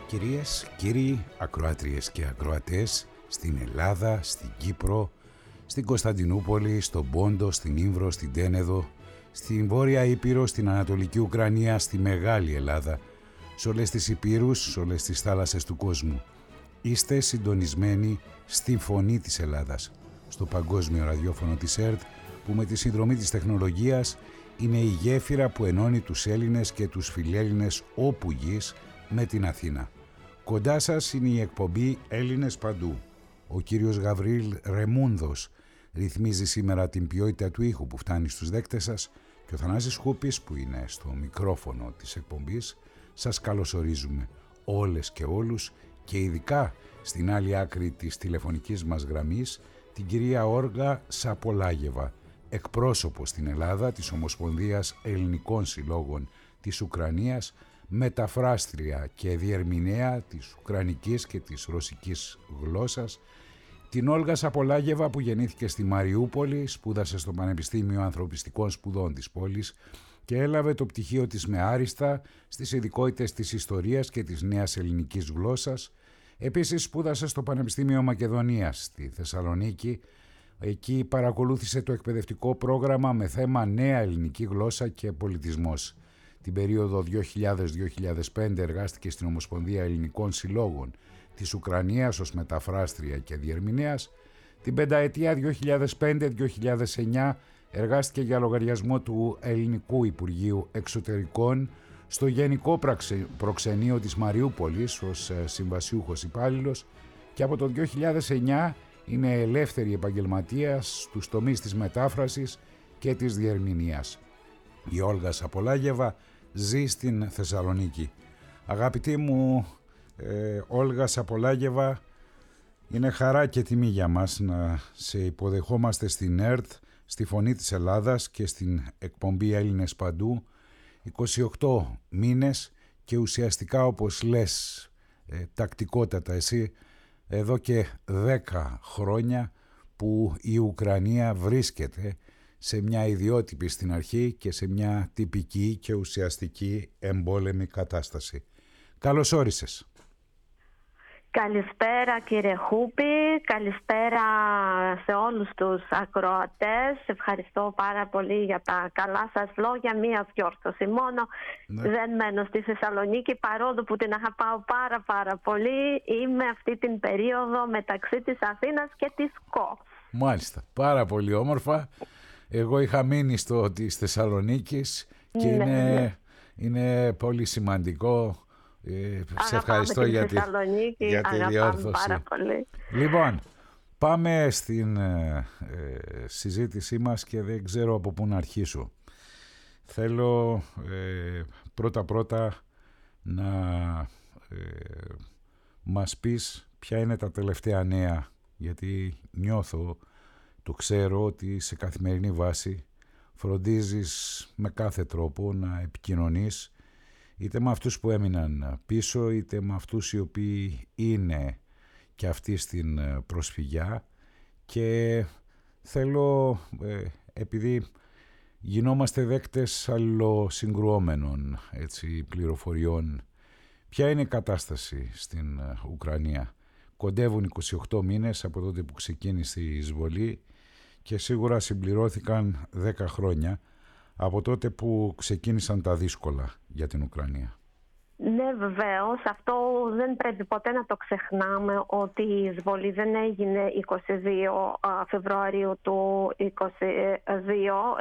Κυρίες, κύριοι, ακροάτριες και ακροατές, στην Ελλάδα, στην Κύπρο, στην Κωνσταντινούπολη, στον Πόντο, στην Ήμβρο, στην Τένεδο, στην Βόρεια Ήπειρο, στην Ανατολική Ουκρανία, στη Μεγάλη Ελλάδα, σε όλες τις υπήρους, σε όλες τις θάλασσες του κόσμου. Είστε συντονισμένοι στη φωνή της Ελλάδας, στο παγκόσμιο ραδιόφωνο της ΕΡΤ, που με τη συνδρομή της τεχνολογίας είναι η γέφυρα που ενώνει τους Έλληνες και τους φιλέλληνες όπου γης με την Αθήνα. Κοντά σας είναι η εκπομπή Έλληνες Παντού. Ο κύριος Γαβρίλ Ρεμούνδος ρυθμίζει σήμερα την ποιότητα του ήχου που φτάνει στους δέκτες σας και ο Θανάσης Χούπης, που είναι στο μικρόφωνο της εκπομπής, σας καλωσορίζουμε όλες και όλους και ειδικά στην άλλη άκρη της τηλεφωνικής μας γραμμής την κυρία Όργα Σαπολάγεβα, εκπρόσωπο στην Ελλάδα της Ομοσπονδίας Ελληνικών Συλλόγων της Ουκρανίας, μεταφράστρια και διερμηνέα της ουκρανικής και της ρωσικής γλώσσας, την Όλγα Σαπολάγεβα που γεννήθηκε στη Μαριούπολη, σπούδασε στο Πανεπιστήμιο Ανθρωπιστικών Σπουδών της πόλης και έλαβε το πτυχίο της με άριστα στις ειδικότητες της ιστορίας και της νέας ελληνικής γλώσσας. Επίσης σπούδασε στο Πανεπιστήμιο Μακεδονίας στη Θεσσαλονίκη. Εκεί παρακολούθησε το εκπαιδευτικό πρόγραμμα με θέμα νέα ελληνική γλώσσα και πολιτισμός. Την περίοδο 2000-2005 εργάστηκε στην Ομοσπονδία Ελληνικών Συλλόγων της Ουκρανίας ως μεταφράστρια και διερμηνέας. Την πενταετία 2005-2009 εργάστηκε για λογαριασμό του Ελληνικού Υπουργείου Εξωτερικών στο Γενικό Προξενείο της Μαριούπολης ως συμβασιούχος υπάλληλος και από το 2009 είναι ελεύθερη επαγγελματίας στους τομείς της μετάφρασης και της διερμηνίας. Η Όλγα Σαπολάγεβα ζει στην Θεσσαλονίκη. Αγαπητή μου Όλγα Σαπολάγεβα, είναι χαρά και τιμή για μας να σε υποδεχόμαστε στην ΕΡΤ, στη Φωνή της Ελλάδας και στην εκπομπή Έλληνες Παντού 28 μήνες και ουσιαστικά, όπως λες τακτικότατα εσύ, εδώ και 10 χρόνια που η Ουκρανία βρίσκεται σε μια ιδιότυπη στην αρχή και σε μια τυπική και ουσιαστική εμπόλεμη κατάσταση. Καλώς όρισες. Καλησπέρα κύριε Χούπη, καλησπέρα σε όλους τους ακροατές. Ευχαριστώ πάρα πολύ για τα καλά σας λόγια. Μία διόρθωση μόνο. Ναι. Δεν μένω στη Θεσσαλονίκη, παρόλο που την αγαπάω πάρα πολύ. Είμαι αυτή την περίοδο μεταξύ της Αθήνας και της ΚΟ. Μάλιστα, πάρα πολύ όμορφα. Εγώ είχα μείνει της Θεσσαλονίκης και είναι πολύ σημαντικό. Σε ευχαριστώ για τη διόρθωση. Πάρα πολύ. Λοιπόν, πάμε στην συζήτησή μας και δεν ξέρω από πού να αρχίσω. Θέλω πρώτα να μας πεις ποια είναι τα τελευταία νέα, γιατί νιώθω, το ξέρω, ότι σε καθημερινή βάση φροντίζεις με κάθε τρόπο να επικοινωνείς είτε με αυτούς που έμειναν πίσω, είτε με αυτούς οι οποίοι είναι και αυτοί στην προσφυγιά, και θέλω, επειδή γινόμαστε δέκτες αλληλοσυγκρουόμενων πληροφοριών, ποια είναι η κατάσταση στην Ουκρανία? Κοντεύουν 28 μήνες από τότε που ξεκίνησε η εισβολή και σίγουρα συμπληρώθηκαν 10 χρόνια από τότε που ξεκίνησαν τα δύσκολα για την Ουκρανία. Ναι, βεβαίως. Αυτό δεν πρέπει ποτέ να το ξεχνάμε, ότι η εισβολή δεν έγινε 22 Φεβρουαρίου του 2022,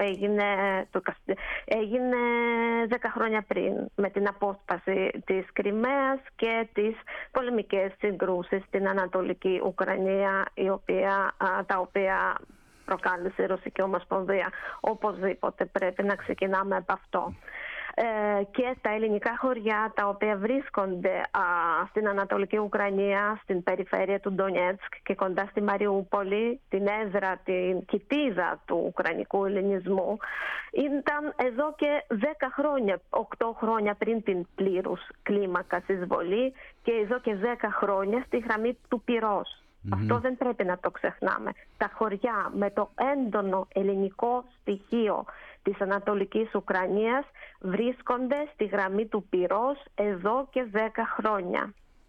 έγινε 10 χρόνια πριν, με την απόσπαση της Κριμαίας και τις πολεμικές συγκρούσεις στην Ανατολική Ουκρανία, τα οποία προκάλεσε η Ρωσική Ομοσπονδία. Οπωσδήποτε πρέπει να ξεκινάμε από αυτό. Και τα ελληνικά χωριά τα οποία βρίσκονται στην Ανατολική Ουκρανία, στην περιφέρεια του Ντονιέτσκ και κοντά στη Μαριούπολη, την έδρα, την κοιτίδα του Ουκρανικού ελληνισμού, ήταν εδώ και 10 χρόνια, 8 χρόνια πριν την πλήρους κλίμακα εισβολή και εδώ και 10 χρόνια στη γραμμή του πυρός. Αυτό δεν πρέπει να το ξεχνάμε. Τα χωριά με το έντονο ελληνικό στοιχείο της Ανατολικής Ουκρανίας βρίσκονται στη γραμμή του πυρός εδώ και 10 χρόνια.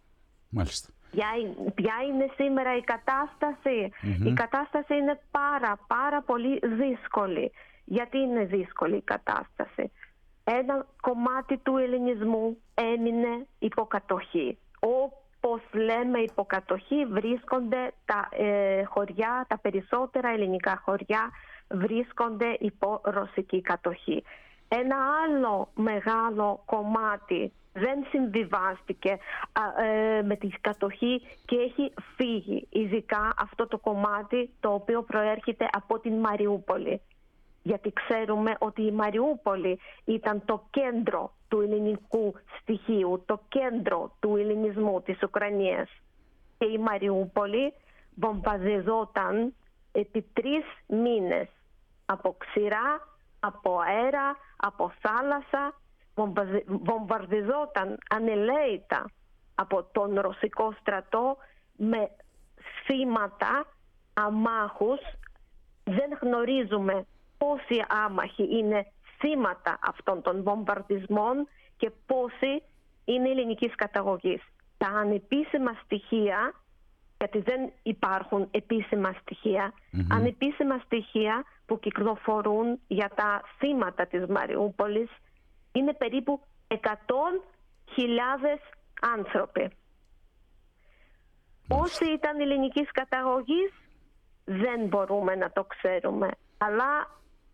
Μάλιστα. Ποια είναι σήμερα η κατάσταση? Η κατάσταση είναι πάρα πολύ δύσκολη. Γιατί είναι δύσκολη η κατάσταση? Ένα κομμάτι του ελληνισμού έμεινε υποκατοχή. Όπως λέμε υποκατοχή, βρίσκονται τα χωριά, τα περισσότερα ελληνικά χωριά βρίσκονται υπό ρωσική κατοχή. Ένα άλλο μεγάλο κομμάτι δεν συμβιβάστηκε με τη κατοχή και έχει φύγει, ειδικά αυτό το κομμάτι το οποίο προέρχεται από την Μαριούπολη. Γιατί ξέρουμε ότι η Μαριούπολη ήταν το κέντρο του ελληνικού στοιχείου, το κέντρο του ελληνισμού της Ουκρανίας. Και η Μαριούπολη βομβαρδιζόταν επί 3 μήνες από ξηρά, από αέρα, από θάλασσα. Βομβαρδιζόταν ανελαίητα από τον ρωσικό στρατό με θύματα, αμάχους. Δεν γνωρίζουμε πόσοι άμαχοι είναι θύματα αυτών των βομβαρδισμών και πόσοι είναι ελληνικής καταγωγής. Τα ανεπίσημα στοιχεία, γιατί δεν υπάρχουν επίσημα στοιχεία, ανεπίσημα στοιχεία που κυκλοφορούν για τα θύματα της Μαριούπολης είναι περίπου 100.000 άνθρωποι. Πόσοι ήταν ελληνικής καταγωγής δεν μπορούμε να το ξέρουμε. Αλλά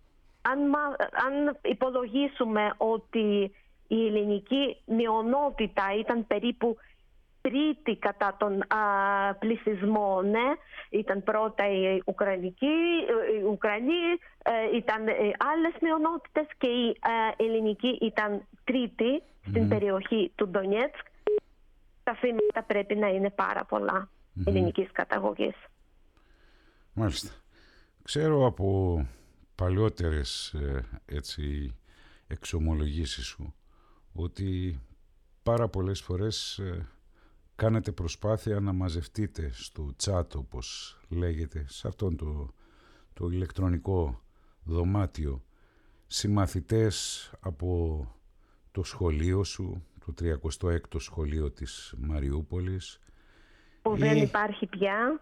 αν υπολογίσουμε ότι η ελληνική μειονότητα ήταν περίπου τρίτη κατά τον πληθυσμό, ναι. Ήταν πρώτα οι Ουκρανοί, ήταν άλλες μειονότητες και η ελληνική ήταν τρίτη στην περιοχή του Ντονιέτσκ. Τα θύματα πρέπει να είναι πάρα πολλά ελληνικής καταγωγής. Μάλιστα. Ξέρω από παλιότερες εξομολογήσεις σου ότι πάρα πολλές φορές κάνετε προσπάθεια να μαζευτείτε στο chat, όπως λέγεται, σε αυτόν το ηλεκτρονικό δωμάτιο, συμμαθητές από το σχολείο σου, το 36ο σχολείο της Μαριούπολης. Που δεν υπάρχει πια.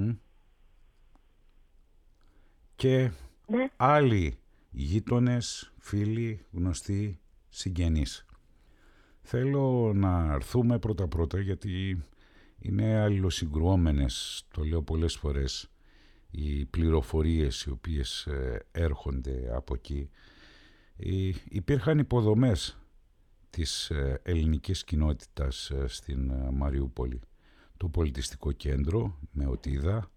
Και άλλοι γείτονες, φίλοι, γνωστοί, συγγενείς. Θέλω να έρθουμε πρώτα-πρώτα, γιατί είναι αλληλοσυγκρουόμενες, το λέω πολλές φορές, οι πληροφορίες οι οποίες έρχονται από εκεί. Υπήρχαν υποδομές της ελληνικής κοινότητας στην Μαριούπολη. Το πολιτιστικό κέντρο με οτίδα,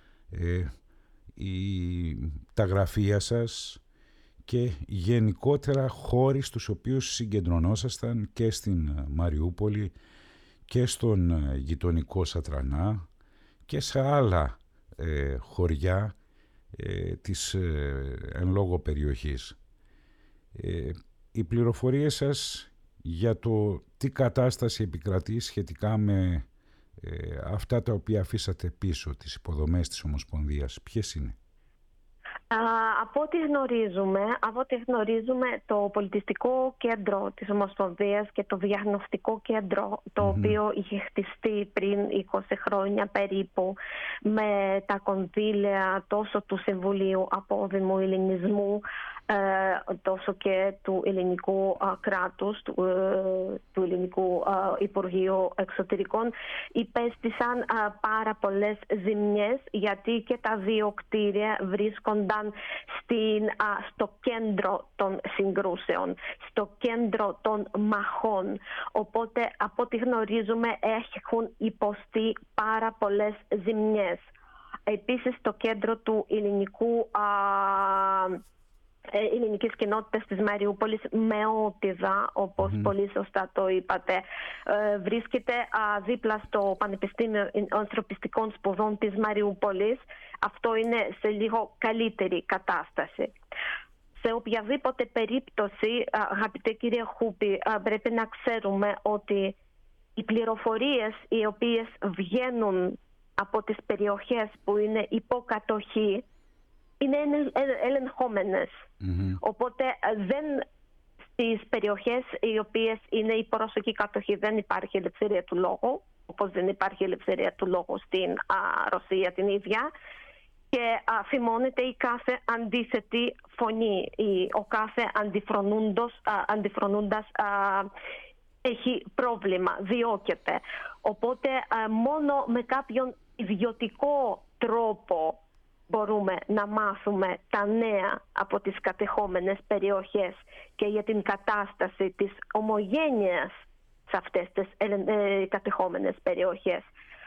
τα γραφεία σας και γενικότερα χώροι στους οποίους συγκεντρωνόσασταν και στην Μαριούπολη και στον γειτονικό Σατρανά και σε άλλα χωριά της εν λόγω περιοχής. Οι πληροφορίες σας για το τι κατάσταση επικρατεί σχετικά με αυτά τα οποία αφήσατε πίσω, τις υποδομές της Ομοσπονδίας, ποιες είναι? Από ό,τι γνωρίζουμε, το πολιτιστικό κέντρο της Ομοσπονδίας και το διαγνωστικό κέντρο, το οποίο είχε χτιστεί πριν 20 χρόνια περίπου με τα κονδύλια τόσο του Συμβουλίου Απόδημου Ελληνισμού τόσο και του ελληνικού κράτους, του ελληνικού Υπουργείου Εξωτερικών, υπέστησαν πάρα πολλές ζημιές, γιατί και τα δύο κτίρια βρίσκονταν στο κέντρο των συγκρούσεων, στο κέντρο των μαχών. Οπότε, από ό,τι γνωρίζουμε, έχουν υποστεί πάρα πολλές ζημιές. Επίσης, το κέντρο του ελληνικής κοινότητας της Μαριούπολης, με ότιδα, όπως πολύ σωστά το είπατε, βρίσκεται δίπλα στο Πανεπιστήμιο Ανθρωπιστικών Σπουδών της Μαριούπολης. Αυτό είναι σε λίγο καλύτερη κατάσταση. Σε οποιαδήποτε περίπτωση, αγαπητέ κύριε Χούπη, πρέπει να ξέρουμε ότι οι πληροφορίες οι οποίες βγαίνουν από τις περιοχές που είναι υποκατοχή είναι ελεγχόμενες. Οπότε στις περιοχές οι οποίες είναι υπό ρωσική κατοχή δεν υπάρχει ελευθερία του λόγου, όπως δεν υπάρχει ελευθερία του λόγου στην Ρωσία την ίδια. Και φημώνεται η κάθε αντίθετη φωνή, ο κάθε αντιφρονούντας έχει πρόβλημα, διώκεται. Οπότε μόνο με κάποιον ιδιωτικό τρόπο μπορούμε να μάθουμε τα νέα από τις κατεχόμενες περιοχές και για την κατάσταση της ομογένειας σε αυτές τις κατεχόμενες περιοχές.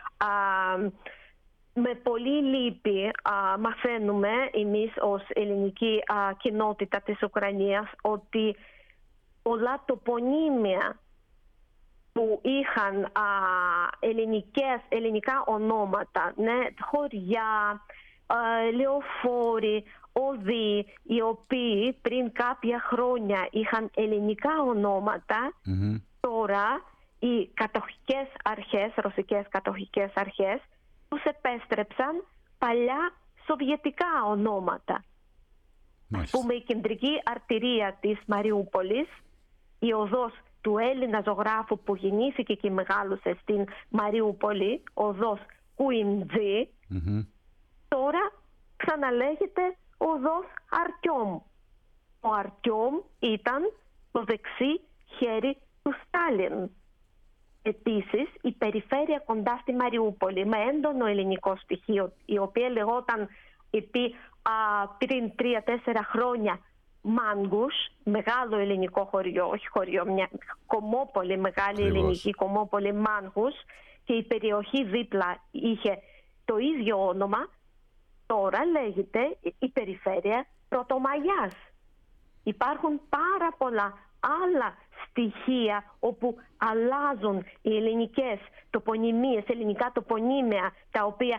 Με πολύ λύπη μαθαίνουμε εμείς ως ελληνική κοινότητα της Ουκρανίας ότι πολλά τοπονύμια που είχαν ελληνικά ονόματα, ναι, χωριά, λεωφόροι, οδοί, οι οποίοι πριν κάποια χρόνια είχαν ελληνικά ονόματα, τώρα οι κατοχικές αρχές, ρωσικές κατοχικές αρχές, τους επέστρεψαν παλιά σοβιετικά ονόματα. Ας πούμε, η κεντρική αρτηρία της Μαριούπολης, η οδός του Έλληνα ζωγράφου που γεννήθηκε και μεγάλωσε στην Μαριούπολη, οδός Κουιντζή, τώρα ξαναλέγεται οδός Αρτιόμ. Ο Αρτιόμ ήταν το δεξί χέρι του Στάλιν. Επίσης, η περιφέρεια κοντά στη Μαριούπολη με έντονο ελληνικό στοιχείο, η οποία λεγόταν πριν 3-4 χρόνια Μάνγκους, μεγάλο ελληνικό χωριό, όχι χωριό, μια κομμόπολη, μεγάλη ελληνική κομμόπολη Μάνγκους, και η περιοχή δίπλα είχε το ίδιο όνομα, τώρα λέγεται η περιφέρεια Πρωτομαγιάς. Υπάρχουν πάρα πολλά άλλα στοιχεία όπου αλλάζουν οι ελληνικές τοπονυμίες, ελληνικά τοπονύμια, τα οποία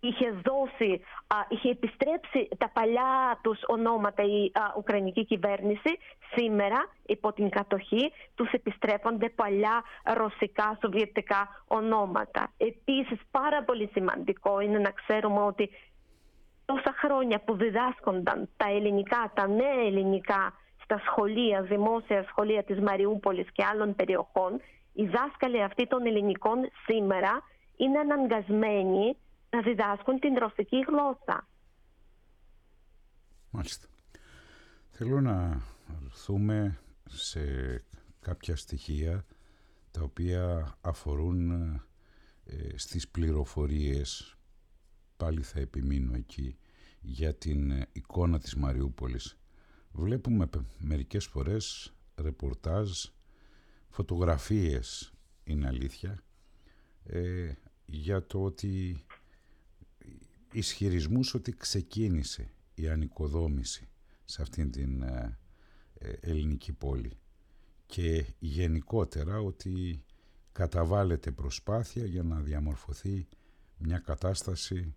είχε επιστρέψει τα παλιά τους ονόματα η Ουκρανική κυβέρνηση. Σήμερα υπό την κατοχή τους επιστρέφονται παλιά ρωσικά, σοβιετικά ονόματα. Επίσης πάρα πολύ σημαντικό είναι να ξέρουμε ότι τόσα χρόνια που διδάσκονταν τα ελληνικά, τα νέα ελληνικά στα σχολεία, δημόσια σχολεία της Μαριούπολης και άλλων περιοχών, οι δάσκαλοι αυτοί των ελληνικών σήμερα είναι αναγκασμένοι να διδάσκουν την ρωσική γλώσσα. Μάλιστα. Θέλω να έρθουμε σε κάποια στοιχεία τα οποία αφορούν στις πληροφορίες, πάλι θα επιμείνω εκεί, για την εικόνα της Μαριούπολης. Βλέπουμε μερικές φορές ρεπορτάζ, φωτογραφίες, είναι αλήθεια, για το ότι ισχυρισμούς ότι ξεκίνησε η ανοικοδόμηση σε αυτήν την ελληνική πόλη και γενικότερα ότι καταβάλλεται προσπάθεια για να διαμορφωθεί μια κατάσταση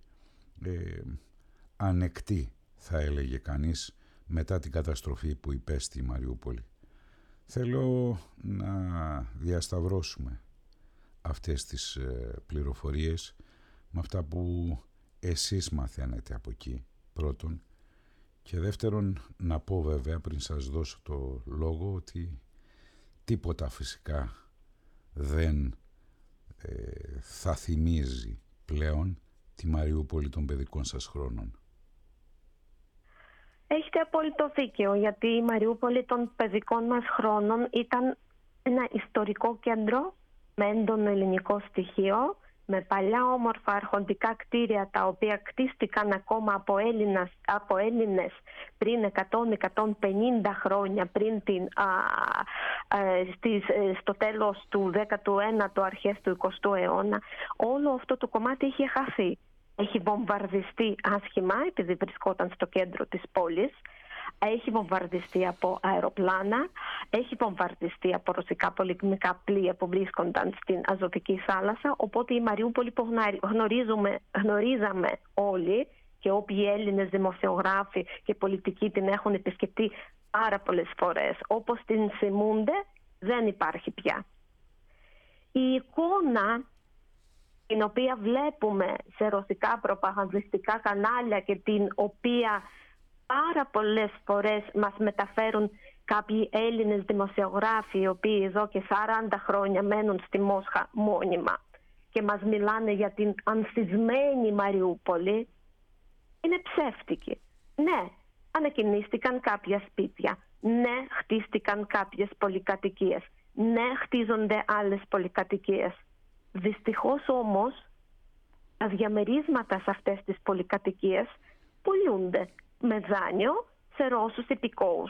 ανεκτή, θα έλεγε κανείς, μετά την καταστροφή που υπέστη η Μαριούπολη. Θέλω να διασταυρώσουμε αυτές τις πληροφορίες με αυτά που εσείς μαθαίνετε από εκεί, πρώτον, και δεύτερον να πω βέβαια πριν σας δώσω το λόγο ότι τίποτα φυσικά δεν θα θυμίζει πλέον τη Μαριούπολη των παιδικών σας χρόνων. Έχετε απόλυτο δίκαιο, γιατί η Μαριούπολη των παιδικών μας χρόνων ήταν ένα ιστορικό κέντρο με έντονο ελληνικό στοιχείο, με παλιά όμορφα αρχοντικά κτίρια τα οποία κτίστηκαν ακόμα από Έλληνες πριν 100-150 χρόνια, πριν στο τέλος του 19ου, αρχές του 20ου αιώνα. Όλο αυτό το κομμάτι είχε χαθεί. Έχει βομβαρδιστεί άσχημα επειδή βρισκόταν στο κέντρο της πόλης. Έχει βομβαρδιστεί από αεροπλάνα, έχει βομβαρδιστεί από ρωσικά πολεμικά πλοία που βρίσκονταν στην Αζωβική θάλασσα. Οπότε η Μαριούπολη που γνωρίζαμε όλοι, και όποιοι Έλληνες δημοσιογράφοι και πολιτικοί την έχουν επισκεφτεί πάρα πολλές φορές, όπως την θυμούνται, δεν υπάρχει πια. Η εικόνα την οποία βλέπουμε σε ρωσικά προπαγανδιστικά κανάλια και την οποία πάρα πολλές φορές μας μεταφέρουν κάποιοι Έλληνες δημοσιογράφοι, οι οποίοι εδώ και 40 χρόνια μένουν στη Μόσχα μόνιμα και μας μιλάνε για την ανθισμένη Μαριούπολη είναι ψεύτικη. Ναι, ανακοινίστηκαν κάποια σπίτια. Ναι, χτίστηκαν κάποιες πολυκατοικίες. Ναι, χτίζονται άλλες πολυκατοικίες. Δυστυχώς όμως, τα διαμερίσματα σε αυτές τις πολυκατοικίες πουλούνται με δάνειο σε Ρώσους υπηκόους.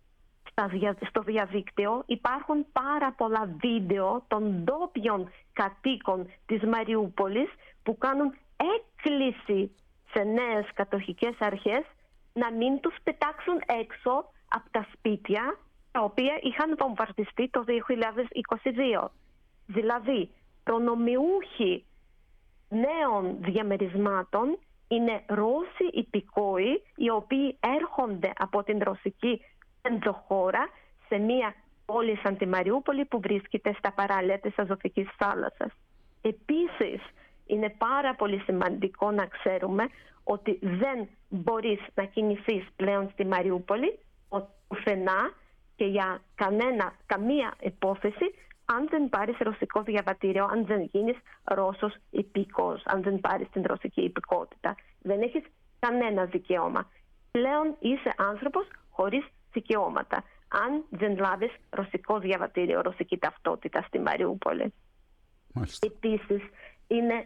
Στο διαδίκτυο υπάρχουν πάρα πολλά βίντεο των ντόπιων κατοίκων της Μαριούπολης που κάνουν έκκληση σε νέες κατοχικές αρχές να μην τους πετάξουν έξω από τα σπίτια τα οποία είχαν βομβαρδιστεί το 2022. Δηλαδή, προνομιούχοι νέων διαμερισμάτων είναι Ρώσοι υπηκόοι οι οποίοι έρχονται από την ρωσική ενδοχώρα σε μια πόλη σαν τη Μαριούπολη που βρίσκεται στα παράλια της Αζωφικής θάλασσας. Επίσης, είναι πάρα πολύ σημαντικό να ξέρουμε ότι δεν μπορείς να κινηθείς πλέον στη Μαριούπολη πουθενά και για καμία υπόθεση αν δεν πάρεις ρωσικό διαβατήριο, αν δεν γίνεις Ρώσος υπήκοος, αν δεν πάρεις την ρωσική υπηκότητα. Δεν έχεις κανένα δικαίωμα. Πλέον είσαι άνθρωπος χωρίς δικαιώματα, αν δεν λάβεις ρωσικό διαβατήριο, ρωσική ταυτότητα στη Μαριούπολη. Επίσης, είναι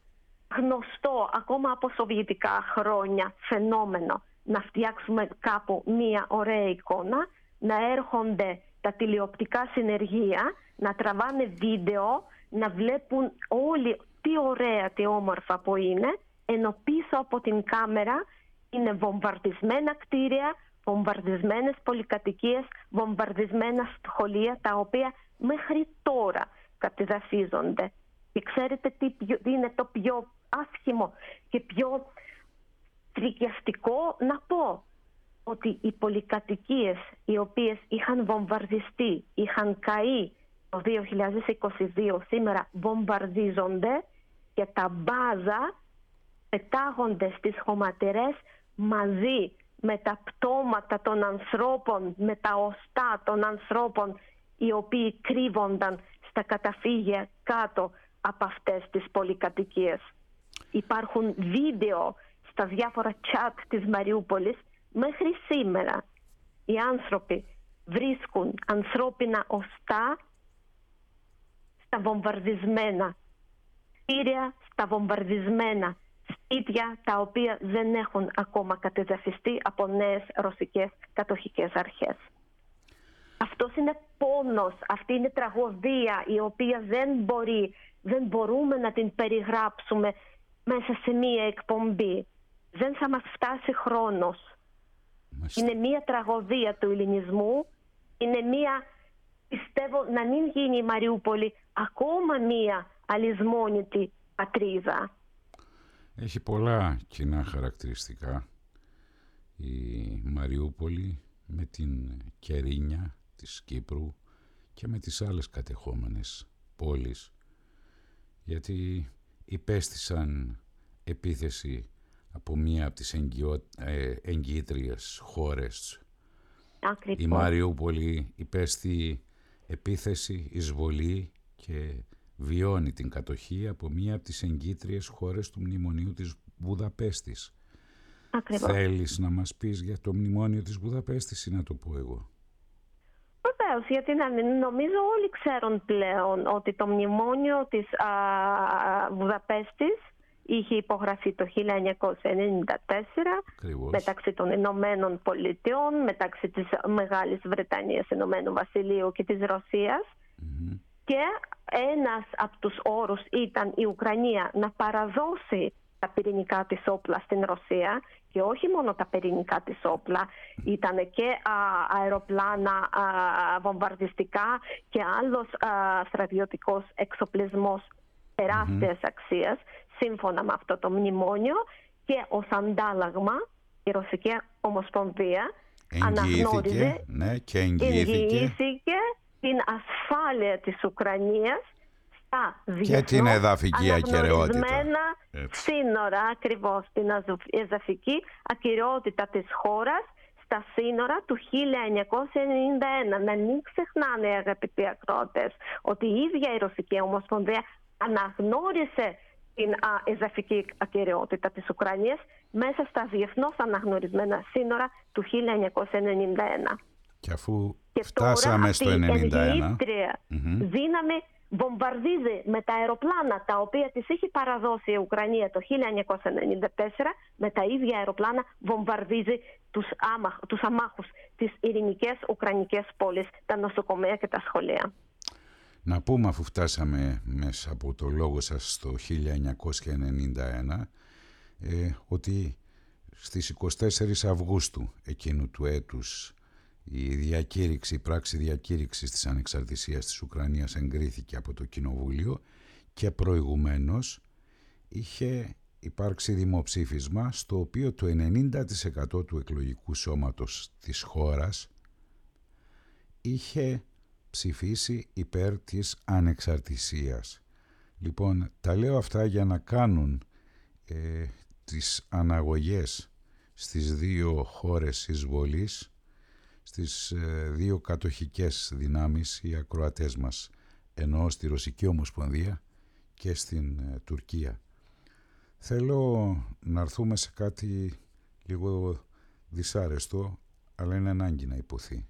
γνωστό ακόμα από σοβιετικά χρόνια φαινόμενο να φτιάξουμε κάπου μία ωραία εικόνα, να έρχονται τα τηλεοπτικά συνεργεία, να τραβάνε βίντεο, να βλέπουν όλοι τι ωραία, τι όμορφα που είναι, ενώ πίσω από την κάμερα είναι βομβαρδισμένα κτίρια, βομβαρδισμένες πολυκατοικίες, βομβαρδισμένα σχολεία, τα οποία μέχρι τώρα κατεδαφίζονται. Και ξέρετε τι είναι το πιο άσχημο και πιο φρικιαστικό να πω? Ότι οι πολυκατοικίες οι οποίες είχαν βομβαρδιστεί, είχαν καεί το 2022, σήμερα βομβαρδίζονται και τα μπάζα πετάγονται στις χωματερές μαζί με τα πτώματα των ανθρώπων, με τα οστά των ανθρώπων οι οποίοι κρύβονταν στα καταφύγια κάτω από αυτές τις πολυκατοικίες. Υπάρχουν βίντεο στα διάφορα chat της Μαριούπολης. Μέχρι σήμερα οι άνθρωποι βρίσκουν ανθρώπινα οστά στα βομβαρδισμένα κτίρια, στα βομβαρδισμένα σπίτια τα οποία δεν έχουν ακόμα κατεδαφιστεί από νέες ρωσικές κατοχικές αρχές. Αυτός είναι πόνος, αυτή είναι τραγωδία η οποία δεν μπορούμε να την περιγράψουμε μέσα σε μία εκπομπή. Δεν θα μας φτάσει χρόνος. Είναι μία τραγωδία του ελληνισμού, είναι μία, πιστεύω, να μην γίνει η Μαριούπολη ακόμα μία αλυσμόνητη πατρίδα. Έχει πολλά κοινά χαρακτηριστικά η Μαριούπολη με την Κερίνια της Κύπρου και με τις άλλες κατεχόμενες πόλεις, γιατί υπέστησαν επίθεση από μία από τις εγγυήτριες χώρες. Ακριβώς. Η Μαριούπολη υπέστη επίθεση, εισβολή και βιώνει την κατοχή από μία από τις εγγυήτριες χώρες του Μνημονίου της Βουδαπέστης. Ακριβώς. Θέλεις να μας πεις για το Μνημόνιο της Βουδαπέστης ή να το πω εγώ? Βεβαίως, γιατί νομίζω όλοι ξέρουν πλέον ότι το Μνημόνιο της Βουδαπέστης είχε υπογραφεί το 1994 Ακριβώς. μεταξύ των Ηνωμένων Πολιτειών, μεταξύ της Μεγάλης Βρετανίας, Ηνωμένου Βασιλείου και της Ρωσίας. Mm-hmm. Και ένας από τους όρους ήταν η Ουκρανία να παραδώσει τα πυρηνικά της όπλα στην Ρωσία, και όχι μόνο τα πυρηνικά της όπλα, ήταν και αεροπλάνα βομβαρδιστικά και άλλος στρατιωτικός εξοπλισμός τεράστιας αξίας, σύμφωνα με αυτό το μνημόνιο, και ως αντάλλαγμα η Ρωσική Ομοσπονδία αναγνώριζε, και εγγυήθηκε την ασφάλεια της Ουκρανίας στα και την εδαφική ακεραιότητα. Σύνορα, ακριβώς, την εδαφική ακεραιότητα της χώρας στα σύνορα του 1991. Να μην ξεχνάνε, αγαπητοί ακροατές, ότι η ίδια η Ρωσική Ομοσπονδία αναγνώρισε την εδαφική ακεραιότητα της Ουκρανίας μέσα στα διεθνώς αναγνωρισμένα σύνορα του 1991. Και αφού φτάσαμε στο 1991, δύναμη βομβαρδίζει με τα αεροπλάνα τα οποία της είχε παραδώσει η Ουκρανία το 1994, με τα ίδια αεροπλάνα βομβαρδίζει τους αμάχους, τις ειρηνικές ουκρανικές πόλεις, τα νοσοκομεία και τα σχολεία. Να πούμε, αφού φτάσαμε μέσα από το λόγο σας στο 1991, ότι στις 24 Αυγούστου εκείνου του έτους η πράξη διακήρυξης της ανεξαρτησίας της Ουκρανίας εγκρίθηκε από το Κοινοβούλιο και προηγουμένως είχε υπάρξει δημοψήφισμα στο οποίο το 90% του εκλογικού σώματος της χώρας είχε ψηφίσει υπέρ της ανεξαρτησίας. Λοιπόν, τα λέω αυτά για να κάνουν τις αναγωγές στις δύο χώρες εισβολής, στις δύο κατοχικές δυνάμεις, οι ακροατές μας, εννοώ στη Ρωσική Ομοσπονδία και στην Τουρκία. Θέλω να έρθουμε σε κάτι λίγο δυσάρεστο, αλλά είναι ανάγκη να υποθεί.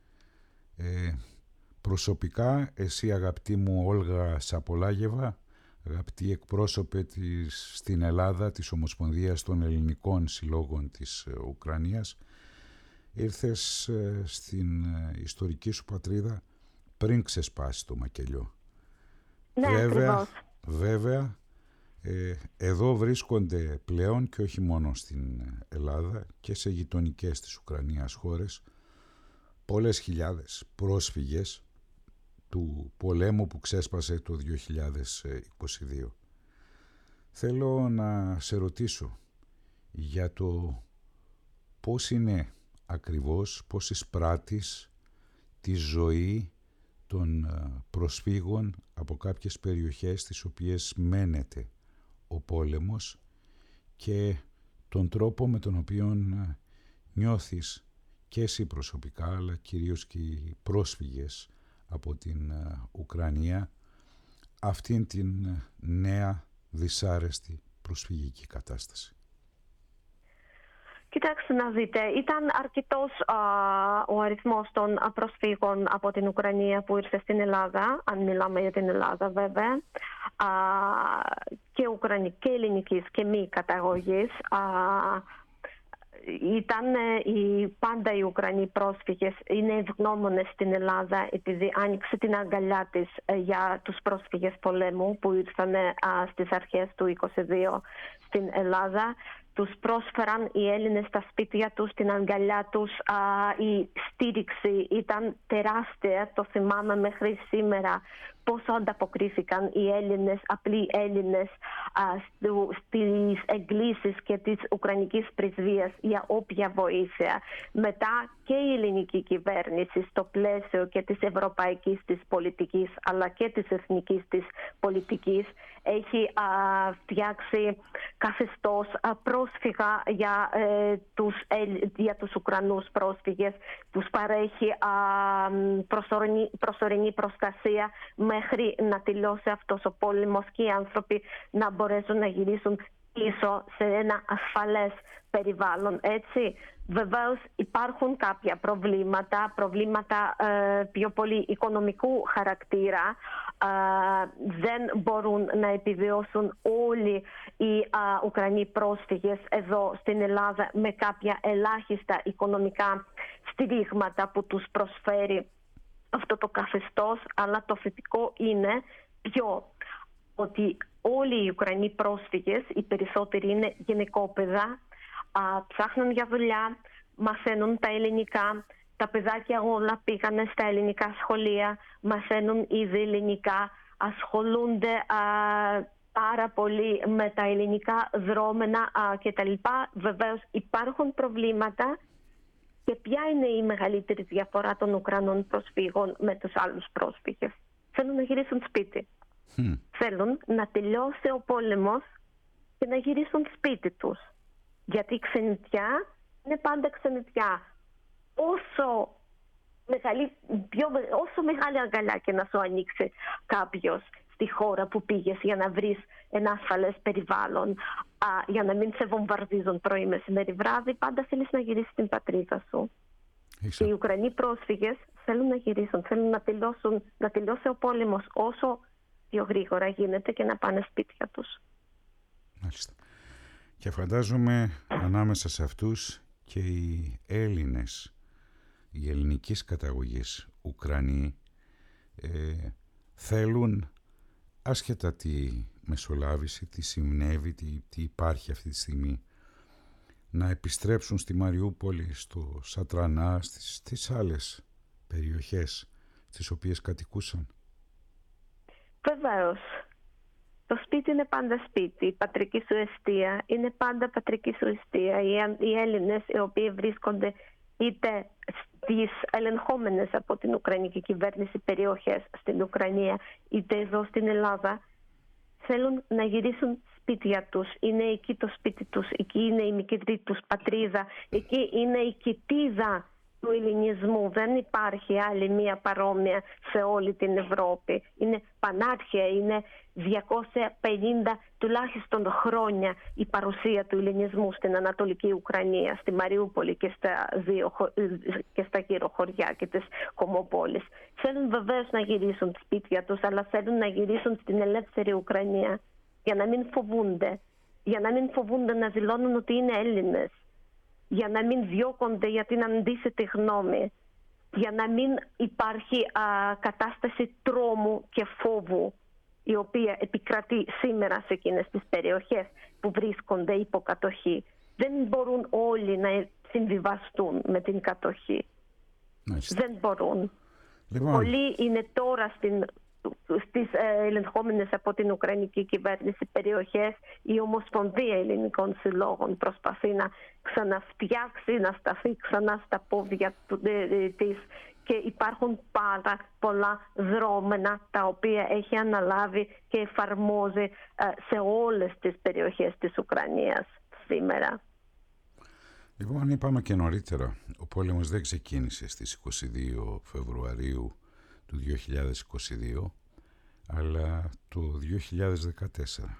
Προσωπικά, εσύ αγαπητή μου Όλγα Σαπολάγεβα, αγαπητή εκπρόσωπε στην Ελλάδα της Ομοσπονδίας των Ελληνικών Συλλόγων της Ουκρανίας, ήρθες στην ιστορική σου πατρίδα πριν ξεσπάσει το μακελιό. Ναι, βέβαια, εδώ βρίσκονται πλέον, και όχι μόνο στην Ελλάδα, και σε γειτονικές της Ουκρανίας χώρες, πολλές χιλιάδες πρόσφυγες του πολέμου που ξέσπασε το 2022. Θέλω να σε ρωτήσω για το πώς είναι ακριβώς, πώς εισπράττεις τη ζωή των προσφύγων από κάποιες περιοχές τις οποίες μένεται ο πόλεμος και τον τρόπο με τον οποίο νιώθεις και εσύ προσωπικά, αλλά κυρίως και οι πρόσφυγες από την Ουκρανία, αυτήν την νέα δυσάρεστη προσφυγική κατάσταση. Κοιτάξτε να δείτε, ήταν αρκετός ο αριθμός των προσφύγων από την Ουκρανία που ήρθε στην Ελλάδα, αν μιλάμε για την Ελλάδα βέβαια, και ελληνικής και μη καταγωγής. Πάντα οι Ουκρανοί πρόσφυγες είναι ευγνώμονες στην Ελλάδα επειδή άνοιξε την αγκαλιά της για τους πρόσφυγες πολέμου που ήρθαν στις αρχές του 2022 στην Ελλάδα. Τους πρόσφεραν οι Έλληνες στα σπίτια τους, την αγκαλιά τους. Η στήριξη ήταν τεράστια, το θυμάμαι μέχρι σήμερα πόσο ανταποκρίθηκαν οι Έλληνες, απλοί Έλληνες, στις εκκλήσεις και της Ουκρανικής πρεσβείας για όποια βοήθεια. Μετά και η ελληνική κυβέρνηση στο πλαίσιο και της ευρωπαϊκής της πολιτικής αλλά και της εθνικής της πολιτικής έχει φτιάξει καθεστώς πρόσφυγα για τους Ουκρανούς πρόσφυγες, τους παρέχει προσωρινή προστασία μέχρι να τελειώσει αυτός ο πόλεμος και οι άνθρωποι να μπορέσουν να γυρίσουν πίσω σε ένα ασφαλές περιβάλλον, έτσι. Βεβαίως υπάρχουν κάποια προβλήματα πιο πολύ οικονομικού χαρακτήρα. Δεν μπορούν να επιβιώσουν όλοι οι Ουκρανοί πρόσφυγες εδώ στην Ελλάδα με κάποια ελάχιστα οικονομικά στηρίγματα που τους προσφέρει αυτό το καθεστώς, αλλά το θετικό είναι ότι όλοι οι Ουκρανοί πρόσφυγες, οι περισσότεροι είναι γυναικόπαιδα, ψάχνουν για δουλειά, μαθαίνουν τα ελληνικά, τα παιδάκια όλα πήγανε στα ελληνικά σχολεία, μαθαίνουν ήδη ελληνικά, ασχολούνται πάρα πολύ με τα ελληνικά δρόμενα κτλ. Βεβαίως υπάρχουν προβλήματα. Και ποια είναι η μεγαλύτερη διαφορά των Ουκρανών προσφύγων με τους άλλους πρόσφυγες? Θέλουν να γυρίσουν σπίτι. Θέλουν να τελειώσει ο πόλεμος και να γυρίσουν σπίτι τους. Γιατί η ξενιτιά είναι πάντα ξενιτιά. Όσο μεγάλη αγκαλιά και να σου ανοίξει κάποιος στη χώρα που πήγες για να βρεις ένα ασφαλές περιβάλλον, για να μην σε βομβαρδίζουν πρωί, μεσημέρι, βράδυ, πάντα θέλεις να γυρίσεις στην πατρίδα σου. Και οι Ουκρανοί πρόσφυγες θέλουν να γυρίσουν, θέλουν να τελειώσει ο πόλεμος όσο πιο γρήγορα γίνεται και να πάνε σπίτια τους. Μάλιστα. Και φαντάζομαι ανάμεσα σε αυτούς και οι Έλληνες, οι ελληνικής καταγωγής Ουκρανοί, θέλουν, άσχετα τη μεσολάβηση, τι συνέβη, τι υπάρχει αυτή τη στιγμή, να επιστρέψουν στη Μαριούπολη, στο Σατρανά, στις άλλες περιοχές στις οποίες κατοικούσαν. Βεβαίως. Το σπίτι είναι πάντα σπίτι. Η πατρική σου εστία είναι πάντα πατρική σου εστία. Οι Έλληνες οι οποίοι βρίσκονται είτε στις ελεγχόμενες από την Ουκρανική κυβέρνηση περιοχές στην Ουκρανία, είτε εδώ στην Ελλάδα, θέλουν να γυρίσουν σπίτια τους. Είναι εκεί το σπίτι τους, εκεί είναι η μικρή τους πατρίδα, εκεί είναι η κοιτίδα του ελληνισμού. Δεν υπάρχει άλλη μία παρόμοια σε όλη την Ευρώπη. Είναι πανάρχια, είναι 250 τουλάχιστον χρόνια η παρουσία του ελληνισμού στην Ανατολική Ουκρανία, στη Μαριούπολη και στα γύρω χωριά και τις κομμοπόλεις. Θέλουν βεβαίως να γυρίσουν σπίτια τους, αλλά θέλουν να γυρίσουν στην ελεύθερη Ουκρανία για να μην φοβούνται, να δηλώνουν ότι είναι Έλληνες, για να μην διώκονται για την αντίθετη γνώμη, για να μην υπάρχει κατάσταση τρόμου και φόβου η οποία επικρατεί σήμερα σε εκείνες τις περιοχές που βρίσκονται υπό κατοχή. Δεν μπορούν όλοι να συμβιβαστούν με την κατοχή. Δεν μπορούν. Λοιπόν. Πολλοί είναι τώρα στις ελεγχόμενες από την Ουκρανική κυβέρνηση περιοχές. Η Ομοσπονδία Ελληνικών Συλλόγων προσπαθεί να ξαναφτιάξει, να σταθεί ξανά στα πόδια της, και υπάρχουν πάρα πολλά δρόμενα τα οποία έχει αναλάβει και εφαρμόζει σε όλες τις περιοχές της Ουκρανίας σήμερα. Λοιπόν, είπαμε και νωρίτερα, ο πόλεμος δεν ξεκίνησε στις 22 Φεβρουαρίου του 2022, αλλά το 2014.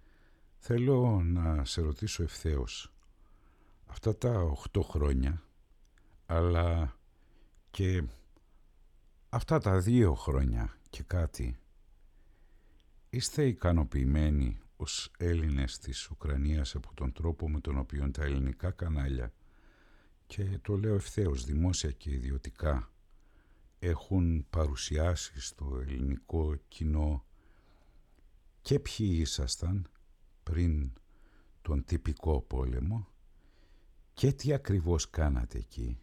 Θέλω να σε ρωτήσω ευθέως, αυτά τα 8 χρόνια, αλλά και αυτά τα 2 χρόνια και κάτι, είστε ικανοποιημένοι ως Έλληνες της Ουκρανίας από τον τρόπο με τον οποίο τα ελληνικά κανάλια, και το λέω ευθέως δημόσια και ιδιωτικά, έχουν παρουσιάσει στο ελληνικό κοινό και ποιοι ήσασταν πριν τον τυπικό πόλεμο και τι ακριβώς κάνατε εκεί,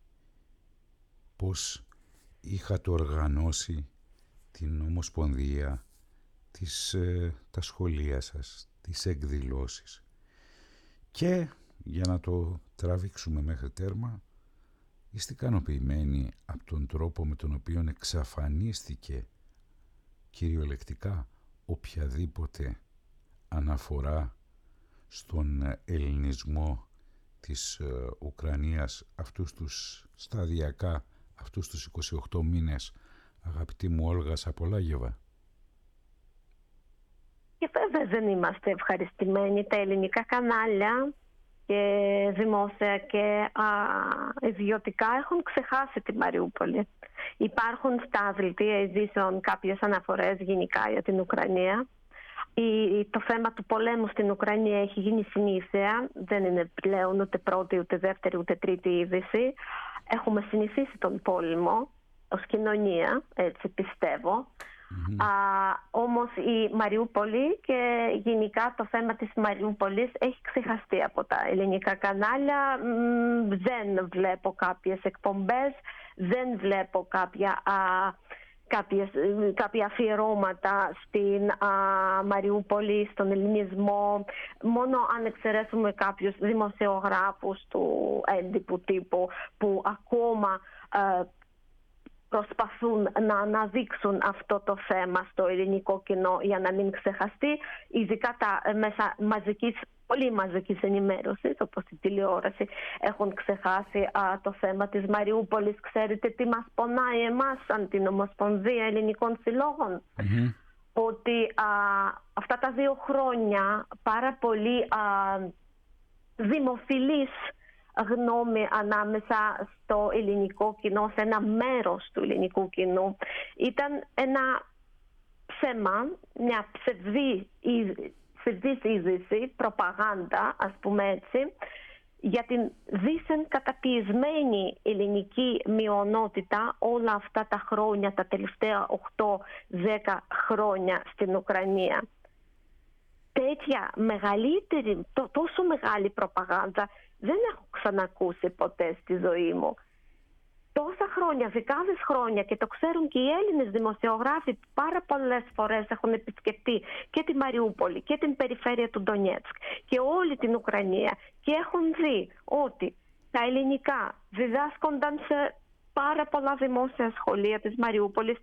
πώς είχατε οργανώσει την Ομοσπονδία, τα σχολεία σας, τις εκδηλώσεις, και για να το τραβήξουμε μέχρι τέρμα, είστε ικανοποιημένοι από τον τρόπο με τον οποίο εξαφανίστηκε κυριολεκτικά οποιαδήποτε αναφορά στον ελληνισμό της Ουκρανίας αυτούς τους 28 μήνες, αγαπητή μου Όλγα Σαπολάγεβα? Και βέβαια δεν είμαστε ευχαριστημένοι. Τα ελληνικά κανάλια και δημόσια και ιδιωτικά έχουν ξεχάσει τη Μαριούπολη. Υπάρχουν στα δελτία ειδήσεων κάποιες αναφορές γενικά για την Ουκρανία. Το θέμα του πολέμου στην Ουκρανία έχει γίνει συνήθεια. Δεν είναι πλέον ούτε πρώτη, ούτε δεύτερη, ούτε τρίτη είδηση. Έχουμε συνηθίσει τον πόλεμο ως κοινωνία, έτσι πιστεύω. Όμως η Μαριούπολη και γενικά το θέμα της Μαριούπολης έχει ξεχαστεί από τα ελληνικά κανάλια. Δεν βλέπω κάποιες εκπομπές, δεν βλέπω κάποια αφιερώματα στην Μαριούπολη, στον ελληνισμό. Μόνο αν εξαιρέσουμε κάποιους δημοσιογράφους του έντυπου τύπου που ακόμα προσπαθούν να αναδείξουν αυτό το θέμα στο ελληνικό κοινό για να μην ξεχαστεί, ειδικά τα μέσα πολύ μαζικής ενημέρωσης, όπως η τηλεόραση, έχουν ξεχάσει το θέμα της Μαριούπολης. Ξέρετε τι μας πονάει εμάς σαν την Ομοσπονδία Ελληνικών Συλλόγων? ότι αυτά τα 2 χρόνια πάρα πολύ δημοφιλής γνώμη ανάμεσα στο ελληνικό κοινό, σε ένα μέρος του ελληνικού κοινού, ήταν ένα ψέμα, μια ψευδής είδηση, προπαγάνδα, ας πούμε έτσι, για την δίθεν καταπιεσμένη ελληνική μειονότητα όλα αυτά τα χρόνια, τα τελευταία 8-10 χρόνια στην Ουκρανία. Τέτοια μεγαλύτερη, τόσο μεγάλη προπαγάνδα δεν έχω ξανακούσει ποτέ στη ζωή μου. Τόσα χρόνια, δεκάδες χρόνια, και το ξέρουν και οι Έλληνες δημοσιογράφοι που πάρα πολλές φορές έχουν επισκεφτεί και τη Μαριούπολη και την περιφέρεια του Ντονιέτσκ και όλη την Ουκρανία, και έχουν δει ότι τα ελληνικά διδάσκονταν σε πάρα πολλά δημόσια σχολεία της Μαριούπολης,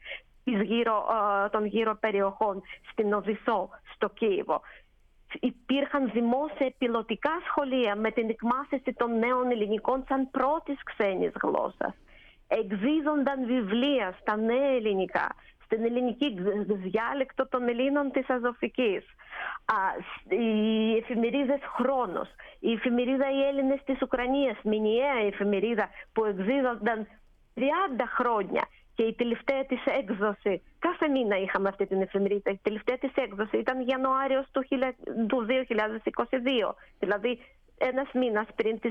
των γύρω περιοχών, στην Οδυσσό, στο Κίεβο. Υπήρχαν δημόσια πιλωτικά σχολεία με την εκμάθηση των νέων ελληνικών σαν πρώτης ξένης γλώσσας. Εκδίδονταν βιβλία στα νέα ελληνικά, στην ελληνική διάλεκτο των Ελλήνων της Αζωφικής. Οι εφημερίδες Χρόνος, η εφημερίδα «Οι Έλληνες της Ουκρανίας», μηνιαία εφημερίδα που εκδίδονταν 30 χρόνια, και η τελευταία της έκδοση, κάθε μήνα είχαμε αυτή την εφημερίδα, η τελευταία της έκδοση ήταν Ιανουάριος του 2022, δηλαδή ένας μήνας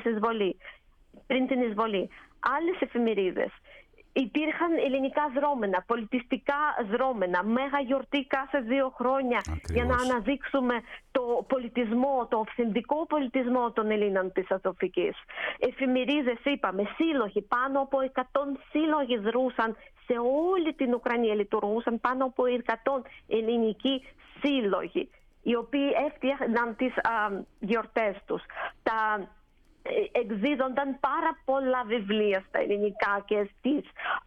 πριν την εισβολή. Άλλες εφημερίδες. Υπήρχαν ελληνικά δρόμενα, πολιτιστικά δρόμενα, μέγα γιορτή κάθε 2 χρόνια. Ακριβώς. Για να αναδείξουμε το πολιτισμό, το αυθεντικό πολιτισμό των Ελλήνων της Αζωφικής. Εφημερίδες, είπαμε, σύλλογοι, πάνω από 100 σύλλογοι δρούσαν σε όλη την Ουκρανία. Λειτουργούσαν πάνω από 100 ελληνικοί σύλλογοι, οι οποίοι έφτιαχναν τις γιορτές τους. Εκδίδονταν πάρα πολλά βιβλία στα ελληνικά και στις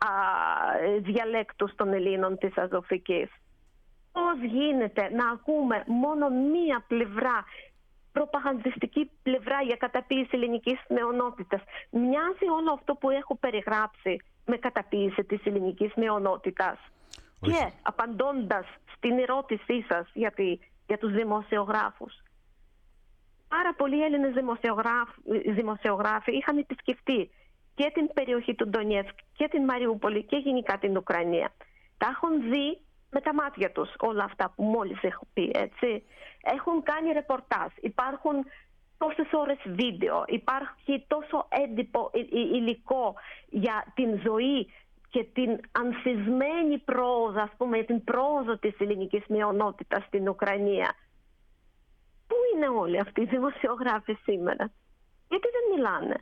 διαλέκτους των Ελλήνων της Αζωφικής. Πώς γίνεται να ακούμε μόνο μία πλευρά, προπαγανδιστική πλευρά για καταποίηση ελληνικής μειονότητας? Μοιάζει όλο αυτό που έχω περιγράψει με καταποίηση της ελληνικής μειονότητας? Και απαντώντας στην ερώτησή σας για τους δημοσιογράφους, πάρα πολλοί Έλληνες δημοσιογράφοι είχαν επισκεφτεί και την περιοχή του Ντονιέτσκ και την Μαριούπολη και γενικά την Ουκρανία. Τα έχουν δει με τα μάτια τους όλα αυτά που μόλις έχω πει, έτσι. Έχουν κάνει ρεπορτάζ, υπάρχουν τόσες ώρες βίντεο, υπάρχει τόσο έντυπο υλικό για την ζωή και την ανθισμένη πρόοδο, ας πούμε, την πρόοδο της ελληνικής μειονότητας στην Ουκρανία. Πού είναι όλοι αυτοί οι δημοσιογράφοι σήμερα? Γιατί δεν μιλάνε?